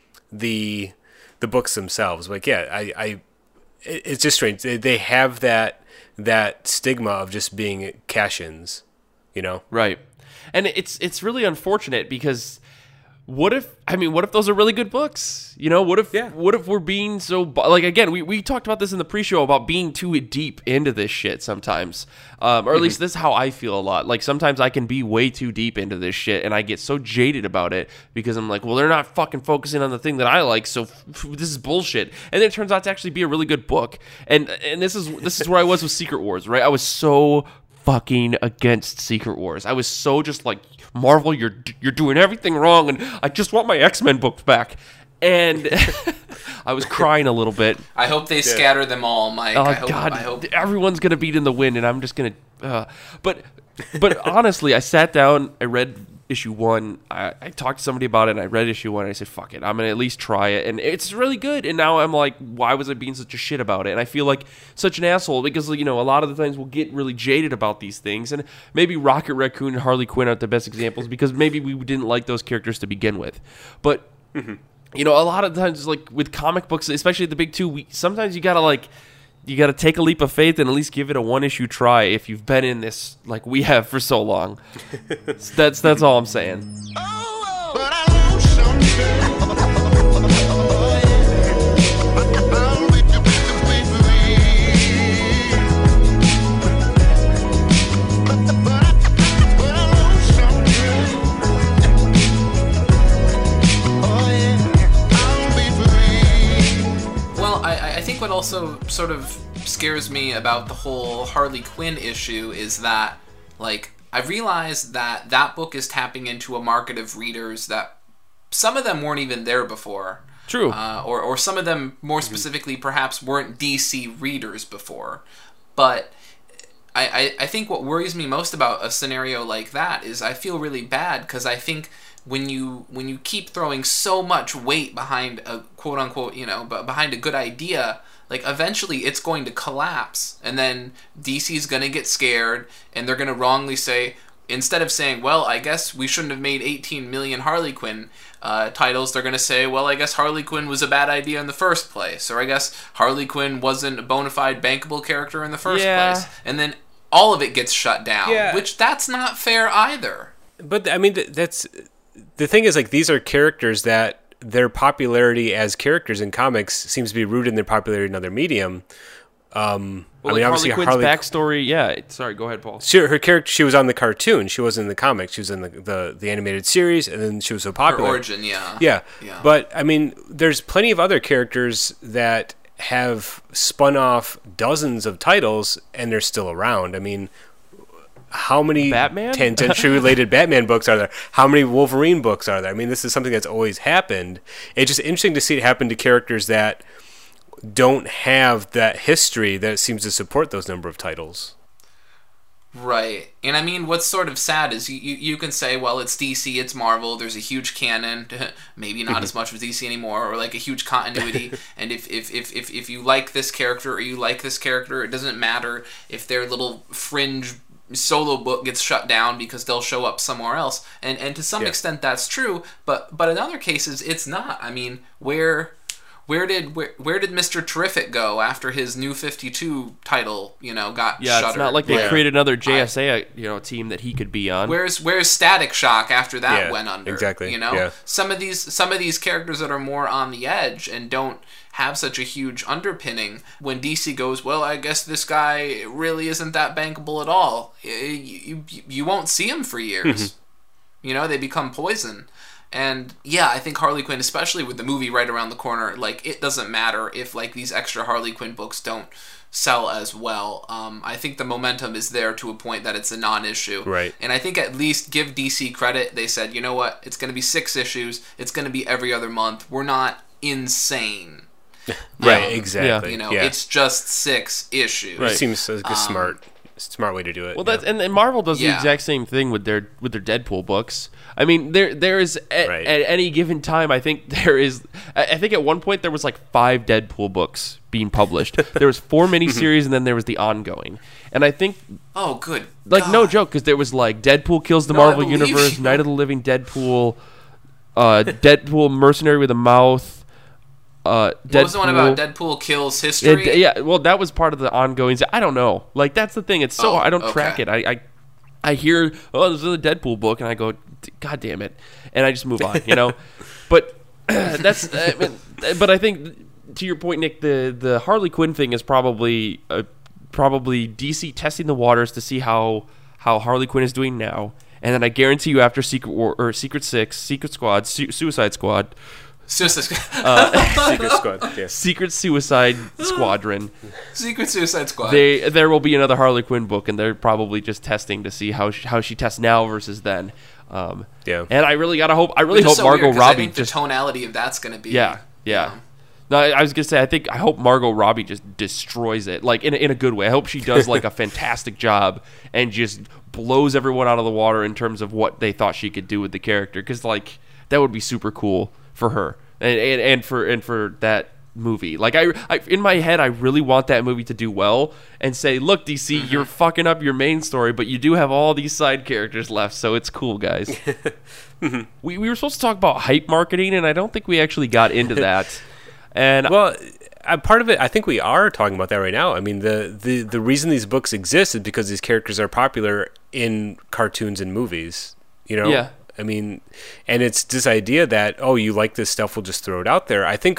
the the books themselves. Like, yeah, I, I it, it's just strange. They, they have that that stigma of just being cash-ins, you know? Right. And it's it's really unfortunate because what if I mean what if those are really good books? You know, what if Yeah. what if we're being so like again, we, we talked about this in the pre-show about being too deep into this shit sometimes. Um, or at least this is how I feel a lot. Like sometimes I can be way too deep into this shit and I get so jaded about it because I'm like, well, they're not fucking focusing on the thing that I like, so f- f- this is bullshit. And then it turns out to actually be a really good book. And and this is this is where I was with Secret Wars, right? I was so fucking against Secret Wars. I was so just like, Marvel, you're you're doing everything wrong, and I just want my X-Men books back. And I was crying a little bit. I hope they scatter them all, Mike. Oh I hope, God, I hope. everyone's gonna beat in the wind, and I'm just gonna. Uh, but but honestly, I sat down, I read issue one. I, I talked to somebody about it, and I read issue one. And I said, "Fuck it, I'm gonna at least try it," and it's really good. And now I'm like, why was I being such a shit about it? And I feel like such an asshole because you know a lot of the times we'll get really jaded about these things, and maybe Rocket Raccoon and Harley Quinn aren't the best examples because maybe we didn't like those characters to begin with, but. Mm-hmm. You know, a lot of times, like with comic books, especially the big two, we sometimes you gotta like, you gotta take a leap of faith and at least give it a one issue try if you've been in this like we have for so long. that's that's all I'm saying. Oh, but I know someday. I'll be the what also sort of scares me about the whole Harley Quinn issue is that, like, I realized that that book is tapping into a market of readers that some of them weren't even there before. True. Uh, or, or some of them, more specifically, perhaps weren't D C readers before. But I, I, I think what worries me most about a scenario like that is I feel really bad because I think when you when you keep throwing so much weight behind a quote unquote, you know, but behind a good idea, like eventually it's going to collapse, and then D C's going to get scared, and they're going to wrongly say, instead of saying, well, I guess we shouldn't have made eighteen million Harley Quinn uh, titles, they're going to say, well, I guess Harley Quinn was a bad idea in the first place, or I guess Harley Quinn wasn't a bona fide bankable character in the first Yeah. place, and then all of it gets shut down, Yeah. which that's not fair either. But I mean, th- that's the thing is, like, these are characters that their popularity as characters in comics seems to be rooted in their popularity in other medium. Um, Well, I mean, like obviously, Harley Quinn's Harley, backstory, yeah. it- Sorry, go ahead, Paul. she, her character, she was on the cartoon. She wasn't in the comics. She was in the, the, the animated series, and then she was so Her popular. origin, yeah. Yeah. Yeah. But, I mean, there's plenty of other characters that have spun off dozens of titles, and they're still around. I mean, how many Batman? tangentially-related Batman books are there? How many Wolverine books are there? I mean, this is something that's always happened. It's just interesting to see it happen to characters that don't have that history that seems to support those number of titles. Right. And I mean, what's sort of sad is you, you, you can say, well, it's D C, it's Marvel, there's a huge canon, maybe not as much with D C anymore, or like a huge continuity, and if, if, if, if, if you like this character or you like this character, it doesn't matter if their little fringe solo book gets shut down because they'll show up somewhere else. And and to some Yeah. extent that's true, but but in other cases it's not. I mean, where where did where, where did Mister Terrific go after his New fifty-two title, you know, got Yeah, shuttered? it's not like they Yeah. created another J S A, you know, team that he could be on. Where's where's Static Shock after that Yeah, went under? exactly, You know, yeah. some of these some of these characters that are more on the edge and don't have such a huge underpinning. When D C goes, well, I guess this guy really isn't that bankable at all. You you, you won't see him for years. You know, they become poison. And yeah, I think Harley Quinn, especially with the movie right around the corner, like, it doesn't matter if, like, these extra Harley Quinn books don't sell as well. Um, I think the momentum is there to a point that it's a non-issue. Right. And I think at least give D C credit. They said, you know what, it's going to be six issues. It's going to be every other month. We're not insane. Right, um, exactly. You know, yeah. it's just six issues. Right. It seems like a Um, smart smart way to do it. Well, yeah. that's and, and Marvel does Yeah. the exact same thing with their with their Deadpool books. I mean, there there is at, Right. at any given time, I think there is. I I think at one point there was like five Deadpool books being published. There was four miniseries, and then there was the ongoing. And I think, Oh, good. like, God. no joke, because there was like Deadpool kills the No, I Marvel believe Universe, you. Night of the Living Deadpool, uh, Deadpool Mercenary with a Mouth. Uh, Deadpool. What was the one about Deadpool kills history? It, yeah, well, that was part of the ongoings. I don't know. Like, that's the thing. It's so Oh, I don't okay. track it. I, I I hear, oh, there's a Deadpool book, and I go, God damn it, and I just move on. You know, but that's. I mean, but I think to your point, Nick, the the Harley Quinn thing is probably uh, probably D C testing the waters to see how how Harley Quinn is doing now, and then I guarantee you after Secret War or Secret Six, Secret Squad, Su- Suicide Squad. Suicide, Secret Squad. Yes. Secret Suicide Squadron. Secret Suicide Squad. They there will be another Harley Quinn book, and they're probably just testing to see how she, how she tests now versus then. Um, Yeah. And I really gotta hope. I really Which is hope so Margot weird, 'cause I Robbie think just the tonality of that's going to be. yeah yeah. um, No, I I was gonna say I think I hope Margot Robbie just destroys it, like in a, in a good way. I hope she does like a fantastic job and just blows everyone out of the water in terms of what they thought she could do with the character, because like that would be super cool for her. And, and and for and for that movie, like I, I, in my head, I really want that movie to do well and say, "Look, D C, you're fucking up your main story, but you do have all these side characters left, so it's cool, guys." we we were supposed to talk about hype marketing, and I don't think we actually got into that. And Well, uh, part of it, I think we are talking about that right now. I mean, the, the, the reason these books exist is because these characters are popular in cartoons and movies. You know, Yeah. I mean, and it's this idea that, oh, you like this stuff, we'll just throw it out there. I think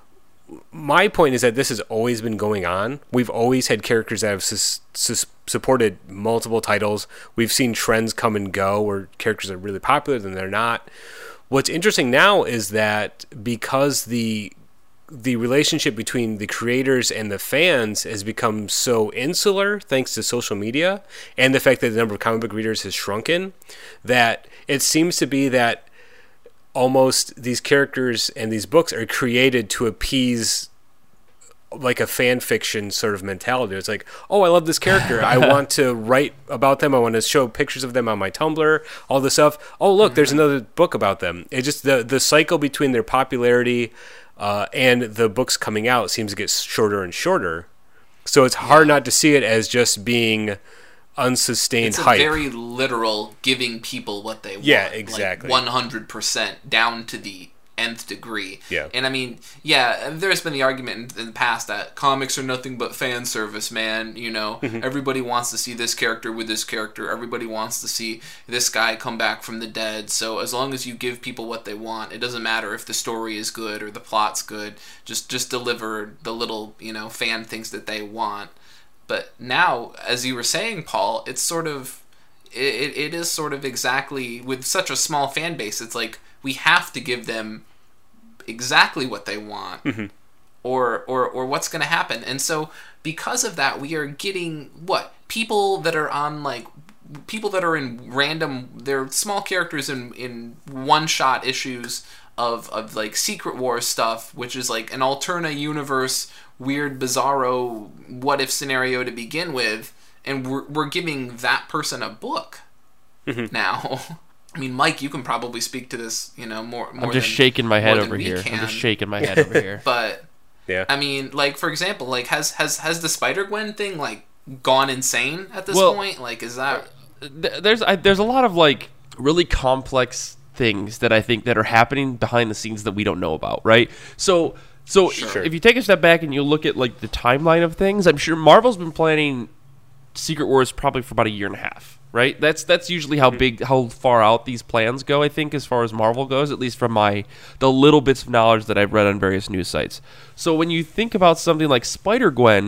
my point is that this has always been going on. We've always had characters that have sus- sus- supported multiple titles. We've seen trends come and go where characters are really popular, then they're not. What's interesting now is that because the the relationship between the creators and the fans has become so insular thanks to social media and the fact that the number of comic book readers has shrunken, that it seems to be that almost these characters and these books are created to appease like a fan fiction sort of mentality. It's like, oh, I love this character. I want to write about them. I want to show pictures of them on my Tumblr, all this stuff. Oh, look, there's another book about them. It just, the, the cycle between their popularity Uh, and the books coming out seems to get shorter and shorter. So it's hard not to see it as just being unsustained It's a hype. very literal giving people what they want. Yeah, exactly. Like one hundred percent down to the nth degree. Yeah. And I mean, yeah, there's been the argument in, in the past that comics are nothing but fan service, man. You know, Mm-hmm. everybody wants to see this character with this character. Everybody wants to see this guy come back from the dead. So as long as you give people what they want, it doesn't matter if the story is good or the plot's good. Just just deliver the little, you know, fan things that they want. But now, as you were saying, Paul, it's sort of, it, it is sort of exactly, with such a small fan base, it's like we have to give them exactly what they want, Mm-hmm. or, or, or what's going to happen. And so because of that, we are getting, what, people that are on, like, people that are in random, they're small characters in, in one-shot issues of, of, like, Secret Wars stuff, which is, like, an alternate universe, weird, bizarro, what-if scenario to begin with, and we're, we're giving that person a book Mm-hmm. now. I mean, Mike, you can probably speak to this, you know, more. more I'm just than, shaking my head more than over we here. can. I'm just shaking my head over here. But Yeah. I mean, like, for example, like has has has the Spider-Gwen thing like gone insane at this Well, point? Like, is that Th- There's I, there's a lot of like really complex things that I think that are happening behind the scenes that we don't know about, right? So so Sure. if you take a step back and you look at like the timeline of things, I'm sure Marvel's been planning Secret Wars probably for about a year and a half, right? That's that's usually how big, how far out these plans go, I think, as far as Marvel goes, at least from my the little bits of knowledge that I've read on various news sites. So when you think about something like Spider-Gwen,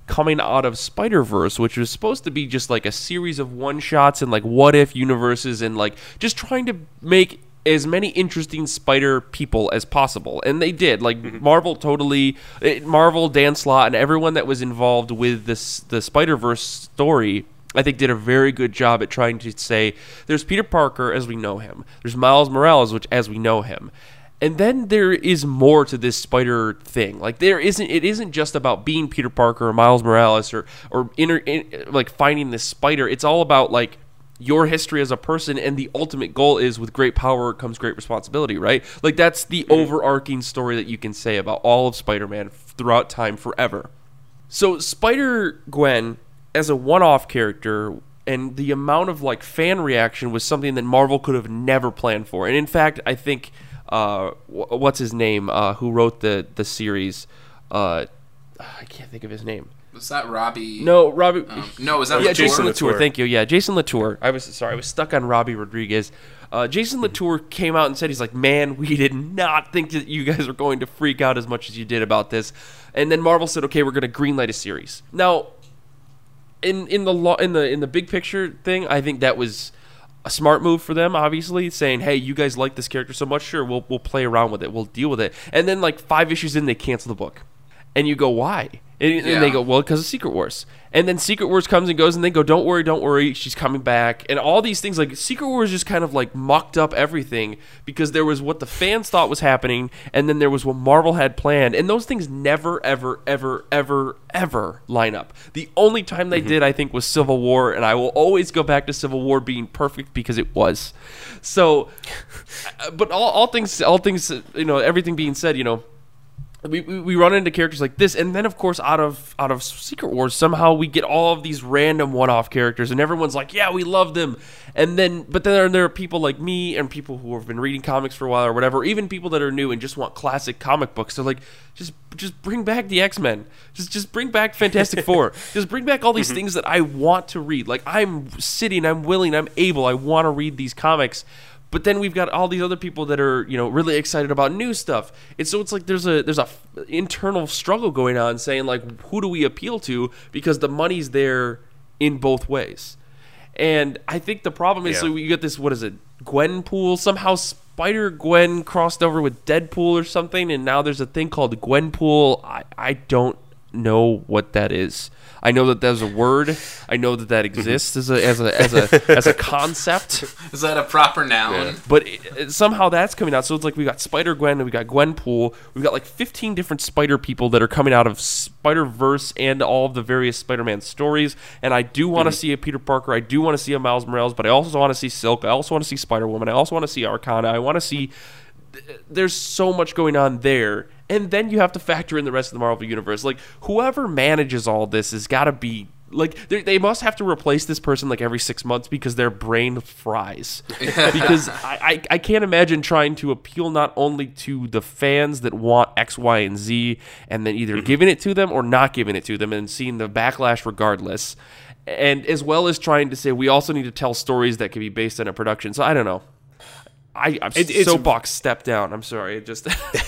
coming out of Spider-Verse, which was supposed to be just like a series of one-shots and like what-if universes and like just trying to make as many interesting Spider people as possible. And they did. Like, mm-hmm. Marvel totally... It, Marvel, Dan Slott, and everyone that was involved with this the Spider-Verse story, I think, did a very good job at trying to say, there's Peter Parker as we know him. There's Miles Morales, which as we know him. And then there is more to this Spider thing. Like, there isn't... It isn't just about being Peter Parker or Miles Morales or, or inter, in, like, finding this Spider. It's all about, like, your history as a person, and the ultimate goal is with great power comes great responsibility, right? Like, that's the overarching story that you can say about all of Spider-Man throughout time forever. So Spider-Gwen as a one-off character and the amount of like fan reaction was something that Marvel could have never planned for. And in fact, I think uh, what's his name uh, who wrote the the series, uh, I can't think of his name. Was that Robbie? No, Robbie. Um, no, was that yeah, Latour? Jason Latour? Thank you. Yeah, Jason Latour. I was sorry, I was stuck on Robbie Rodriguez. Uh, Jason Latour came out and said, he's like, man, we did not think that you guys were going to freak out as much as you did about this. And then Marvel said, okay, we're going to greenlight a series. Now, in in the lo- in the in the big picture thing, I think that was a smart move for them. Obviously, saying, hey, you guys like this character so much, sure, we'll we'll play around with it, we'll deal with it. And then like five issues in, they cancel the book, and you go, why? And, yeah. and they go, well, because of Secret Wars. And then Secret Wars comes and goes, and they go, don't worry, don't worry, she's coming back. And all these things, like, Secret Wars just kind of, like, mucked up everything because there was what the fans thought was happening, and then there was what Marvel had planned. And those things never, ever, ever, ever, ever line up. The only time they mm-hmm. did, I think, was Civil War, and I will always go back to Civil War being perfect because it was. So, but all, all things, all things, you know, everything being said, you know, We, we we run into characters like this, and then of course out of out of Secret Wars somehow we get all of these random one-off characters, and everyone's like, yeah, we love them. And then but then there, there are people like me and people who have been reading comics for a while or whatever, or even people that are new and just want classic comic books. They're like, just just bring back the X-Men, just just bring back Fantastic Four, just bring back all these things that I want to read. Like, I'm sitting, I'm willing, I'm able, I want to read these comics. But then we've got all these other people that are, you know, really excited about new stuff. And so it's like there's a there's a f- internal struggle going on, saying like, who do we appeal to? Because the money's there in both ways. And I think the problem is, yeah. so you get this, what is it, Gwenpool? Somehow Spider-Gwen crossed over with Deadpool or something, and now there's a thing called Gwenpool. I, I don't know what that is. I know that there's a word. I know that that exists as a as a as a as a concept. Is that a proper noun? Yeah. But it, it, somehow that's coming out. So it's like we got Spider-Gwen and we got Gwenpool. We've got like fifteen different Spider people that are coming out of Spider-Verse and all of the various Spider-Man stories. And I do want to mm-hmm. see a Peter Parker. I do want to see a Miles Morales. But I also want to see Silk. I also want to see Spider-Woman. I also want to see Arcana. I want to see... There's so much going on there. And then you have to factor in the rest of the Marvel Universe. Like, whoever manages all this has got to be... Like, they must have to replace this person, like, every six months because their brain fries. Because I, I, I can't imagine trying to appeal not only to the fans that want X, Y, and Z, and then either giving it to them or not giving it to them and seeing the backlash regardless, and as well as trying to say, we also need to tell stories that can be based on a production. So, I don't know. I, I'm it, soapbox step down. I'm sorry. It just...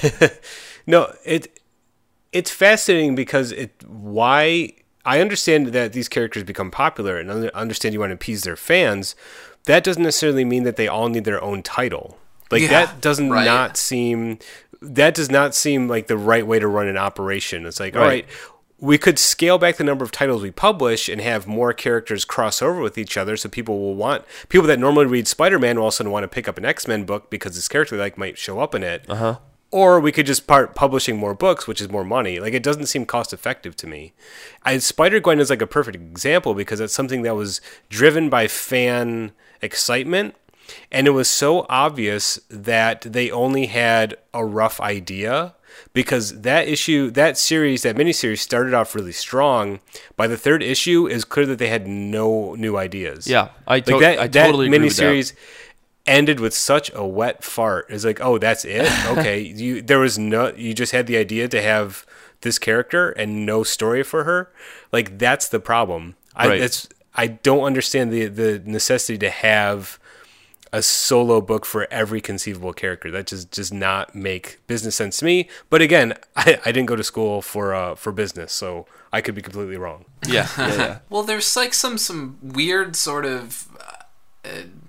No, it it's fascinating because it why I understand that these characters become popular and understand you want to appease their fans. That doesn't necessarily mean that they all need their own title. Like yeah, that doesn't right. not seem that does not seem like the right way to run an operation. It's like, right. all right, we could scale back the number of titles we publish and have more characters cross over with each other, so people will want people that normally read Spider-Man will also want to pick up an X-Men book because this character they like might show up in it. Uh-huh. Or we could just start publishing more books, which is more money. Like, it doesn't seem cost-effective to me. I, Spider-Gwen is like a perfect example because it's something that was driven by fan excitement, and it was so obvious that they only had a rough idea because that issue, that series, that miniseries started off really strong. By the third issue, it was clear that they had no new ideas. Yeah, I, to- like that, I totally that agree miniseries with that. Ended with such a wet fart. It's like, oh, that's it? Okay. you there was no you just had the idea to have this character and no story for her. Like, that's the problem. I right. it's I don't understand the the necessity to have a solo book for every conceivable character. That just does not make business sense to me. But again, I, I didn't go to school for uh, for business, so I could be completely wrong. Yeah, yeah, yeah. Well, there's like some some weird sort of uh,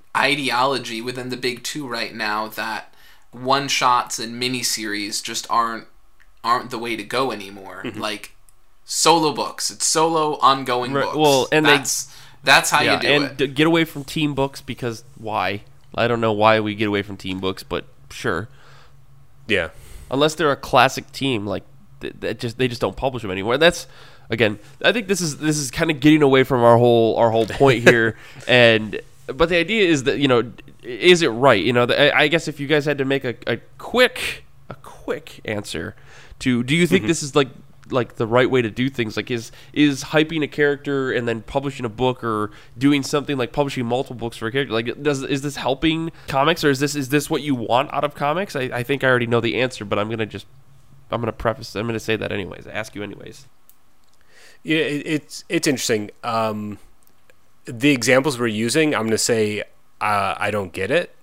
ideology within the big two right now that one shots and miniseries just aren't aren't the way to go anymore. Mm-hmm. Like solo books, it's solo ongoing right, books. Well, and that's they, that's how yeah, you do and it. D- get away from team books because why? I don't know why we get away from team books, but sure. Yeah. Unless they're a classic team, like that just they just don't publish them anymore. That's again, I think this is this is kind of getting away from our whole our whole point here. and but the idea is that, you know, is it right? You know, the, I guess if you guys had to make a, a quick a quick answer to, do you think mm-hmm. this is like like the right way to do things? Like is is hyping a character and then publishing a book, or doing something like publishing multiple books for a character, like does is this helping comics, or is this is this what you want out of comics? I, I think I already know the answer, but I'm gonna just I'm gonna preface I'm gonna say that anyways. Ask you anyways. Yeah, it, it's it's interesting. Um, the examples we're using, I'm gonna say uh, I don't get it,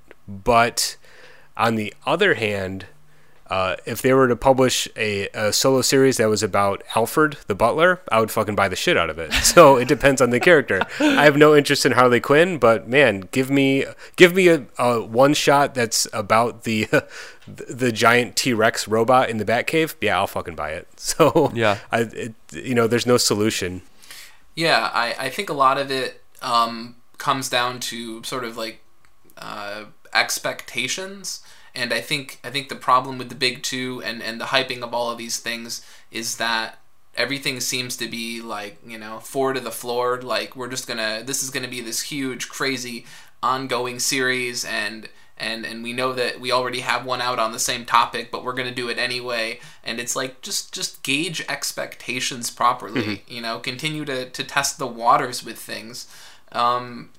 but on the other hand, Uh, if they were to publish a, a solo series that was about Alfred the butler, I would fucking buy the shit out of it. So it depends on the character. I have no interest in Harley Quinn, but man, give me give me a, a one shot that's about the the giant T-Rex robot in the Batcave. Yeah, I'll fucking buy it. So yeah, I it, you know, there's no solution. Yeah, I, I think a lot of it um, comes down to sort of like uh, expectations. And I think I think the problem with the big two and, and the hyping of all of these things is that everything seems to be like, you know, four to the floor. Like we're just gonna this is gonna be this huge, crazy, ongoing series, and and and we know that we already have one out on the same topic, but we're gonna do it anyway. And it's like just just gauge expectations properly. Mm-hmm. You know, continue to to test the waters with things. Um,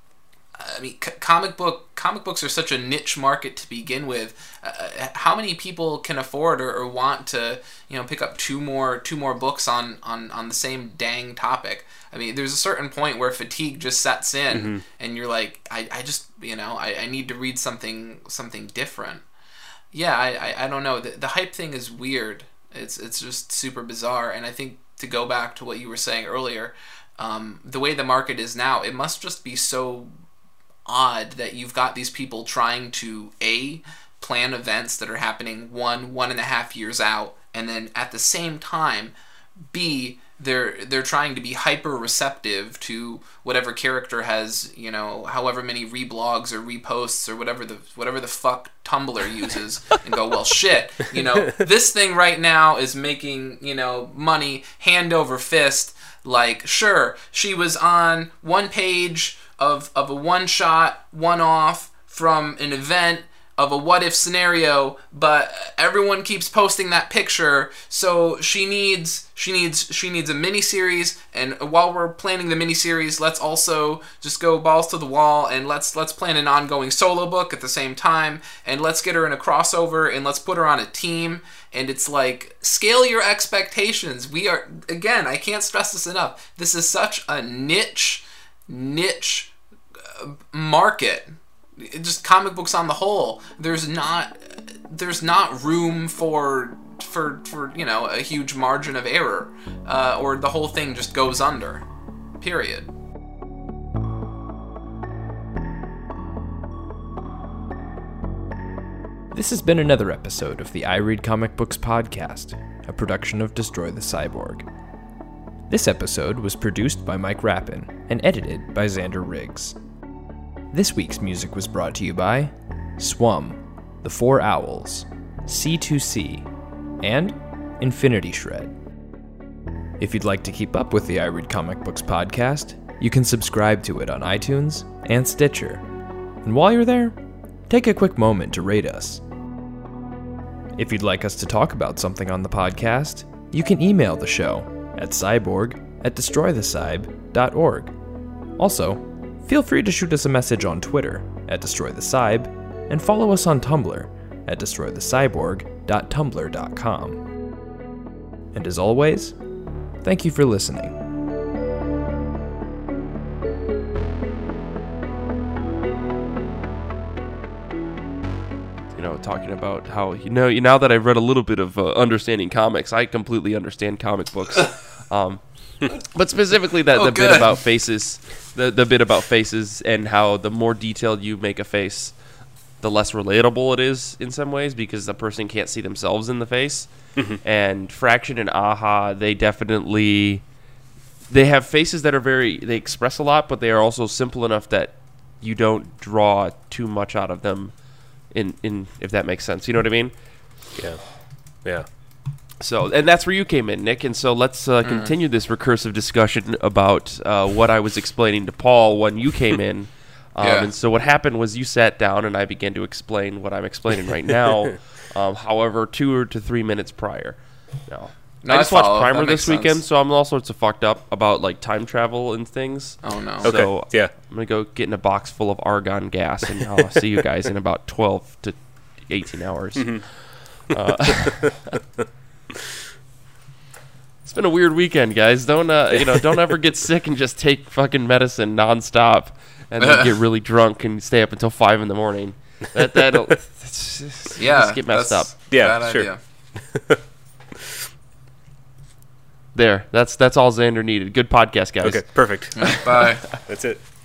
I mean, c- comic book comic books are such a niche market to begin with. Uh, how many people can afford or, or want to, you know, pick up two more two more books on, on, on the same dang topic? I mean, there's a certain point where fatigue just sets in, mm-hmm. and you're like, I, I just, you know, I, I need to read something something different. Yeah, I, I, I don't know. The, the hype thing is weird. It's it's just super bizarre. And I think to go back to what you were saying earlier, um, the way the market is now, it must just be so odd that you've got these people trying to A, plan events that are happening one, one and a half years out, and then at the same time, B, they're they're trying to be hyper receptive to whatever character has, you know, however many reblogs or reposts or whatever the whatever the fuck Tumblr uses, and go, well, shit, you know, this thing right now is making, you know, money hand over fist. Like, sure, she was on one page of of a one-shot, one-off from an event of a what-if scenario, but everyone keeps posting that picture, so she needs she needs she needs a miniseries, and while we're planning the miniseries, let's also just go balls to the wall and let's let's plan an ongoing solo book at the same time, and let's get her in a crossover, and let's put her on a team. And it's like, scale your expectations. We are, again, I can't stress this enough, this is such a niche niche uh, market. It just comic books on the whole, there's not there's not room for for for you know, a huge margin of error, uh, or the whole thing just goes under, period. This has been another episode of the I Read Comic Books podcast, a production of Destroy the Cyborg. This episode was produced by Mike Rappin and edited by Xander Riggs. This week's music was brought to you by Swum, The Four Owls, C two C, and Infinity Shred. If you'd like to keep up with the I Read Comic Books podcast, you can subscribe to it on iTunes and Stitcher. And while you're there, take a quick moment to rate us. If you'd like us to talk about something on the podcast, you can email the show at cyborg at destroy the cyb dot org. Also, feel free to shoot us a message on Twitter at destroy the cyb and follow us on Tumblr at destroy the cyborg dot tumblr dot com. And as always, thank you for listening. you know, talking about how, you know, now that I've read a little bit of uh, understanding comics, I completely understand comic books. um, but specifically that oh, the good. bit about faces, the the bit about faces, and how the more detailed you make a face, the less relatable it is in some ways, because the person can't see themselves in the face. Mm-hmm. And Fraction and Aha, they definitely, they have faces that are very, they express a lot, but they are also simple enough that you don't draw too much out of them, in, in if that makes sense. You know what I mean? Yeah. Yeah. So, and that's where you came in, Nick. And so let's uh, continue mm. this recursive discussion about uh, what I was explaining to Paul when you came in. Um, yeah. And so what happened was you sat down and I began to explain what I'm explaining right now. um, however, two or to three minutes prior. No. No, I just I watched Primer this sense. weekend, so I'm all sorts of fucked up about like time travel and things. Oh no! Okay. So yeah, I'm gonna go get in a box full of argon gas, and I'll see you guys in about twelve to eighteen hours. Mm-hmm. Uh, it's been a weird weekend, guys. Don't uh, you know? Don't ever get sick and just take fucking medicine nonstop, and then get really drunk and stay up until five in the morning. That that'll just, yeah, just get messed up. Yeah, bad sure. Idea. There, that's that's all Xander needed. Good podcast, guys. Okay, perfect. Bye. That's it.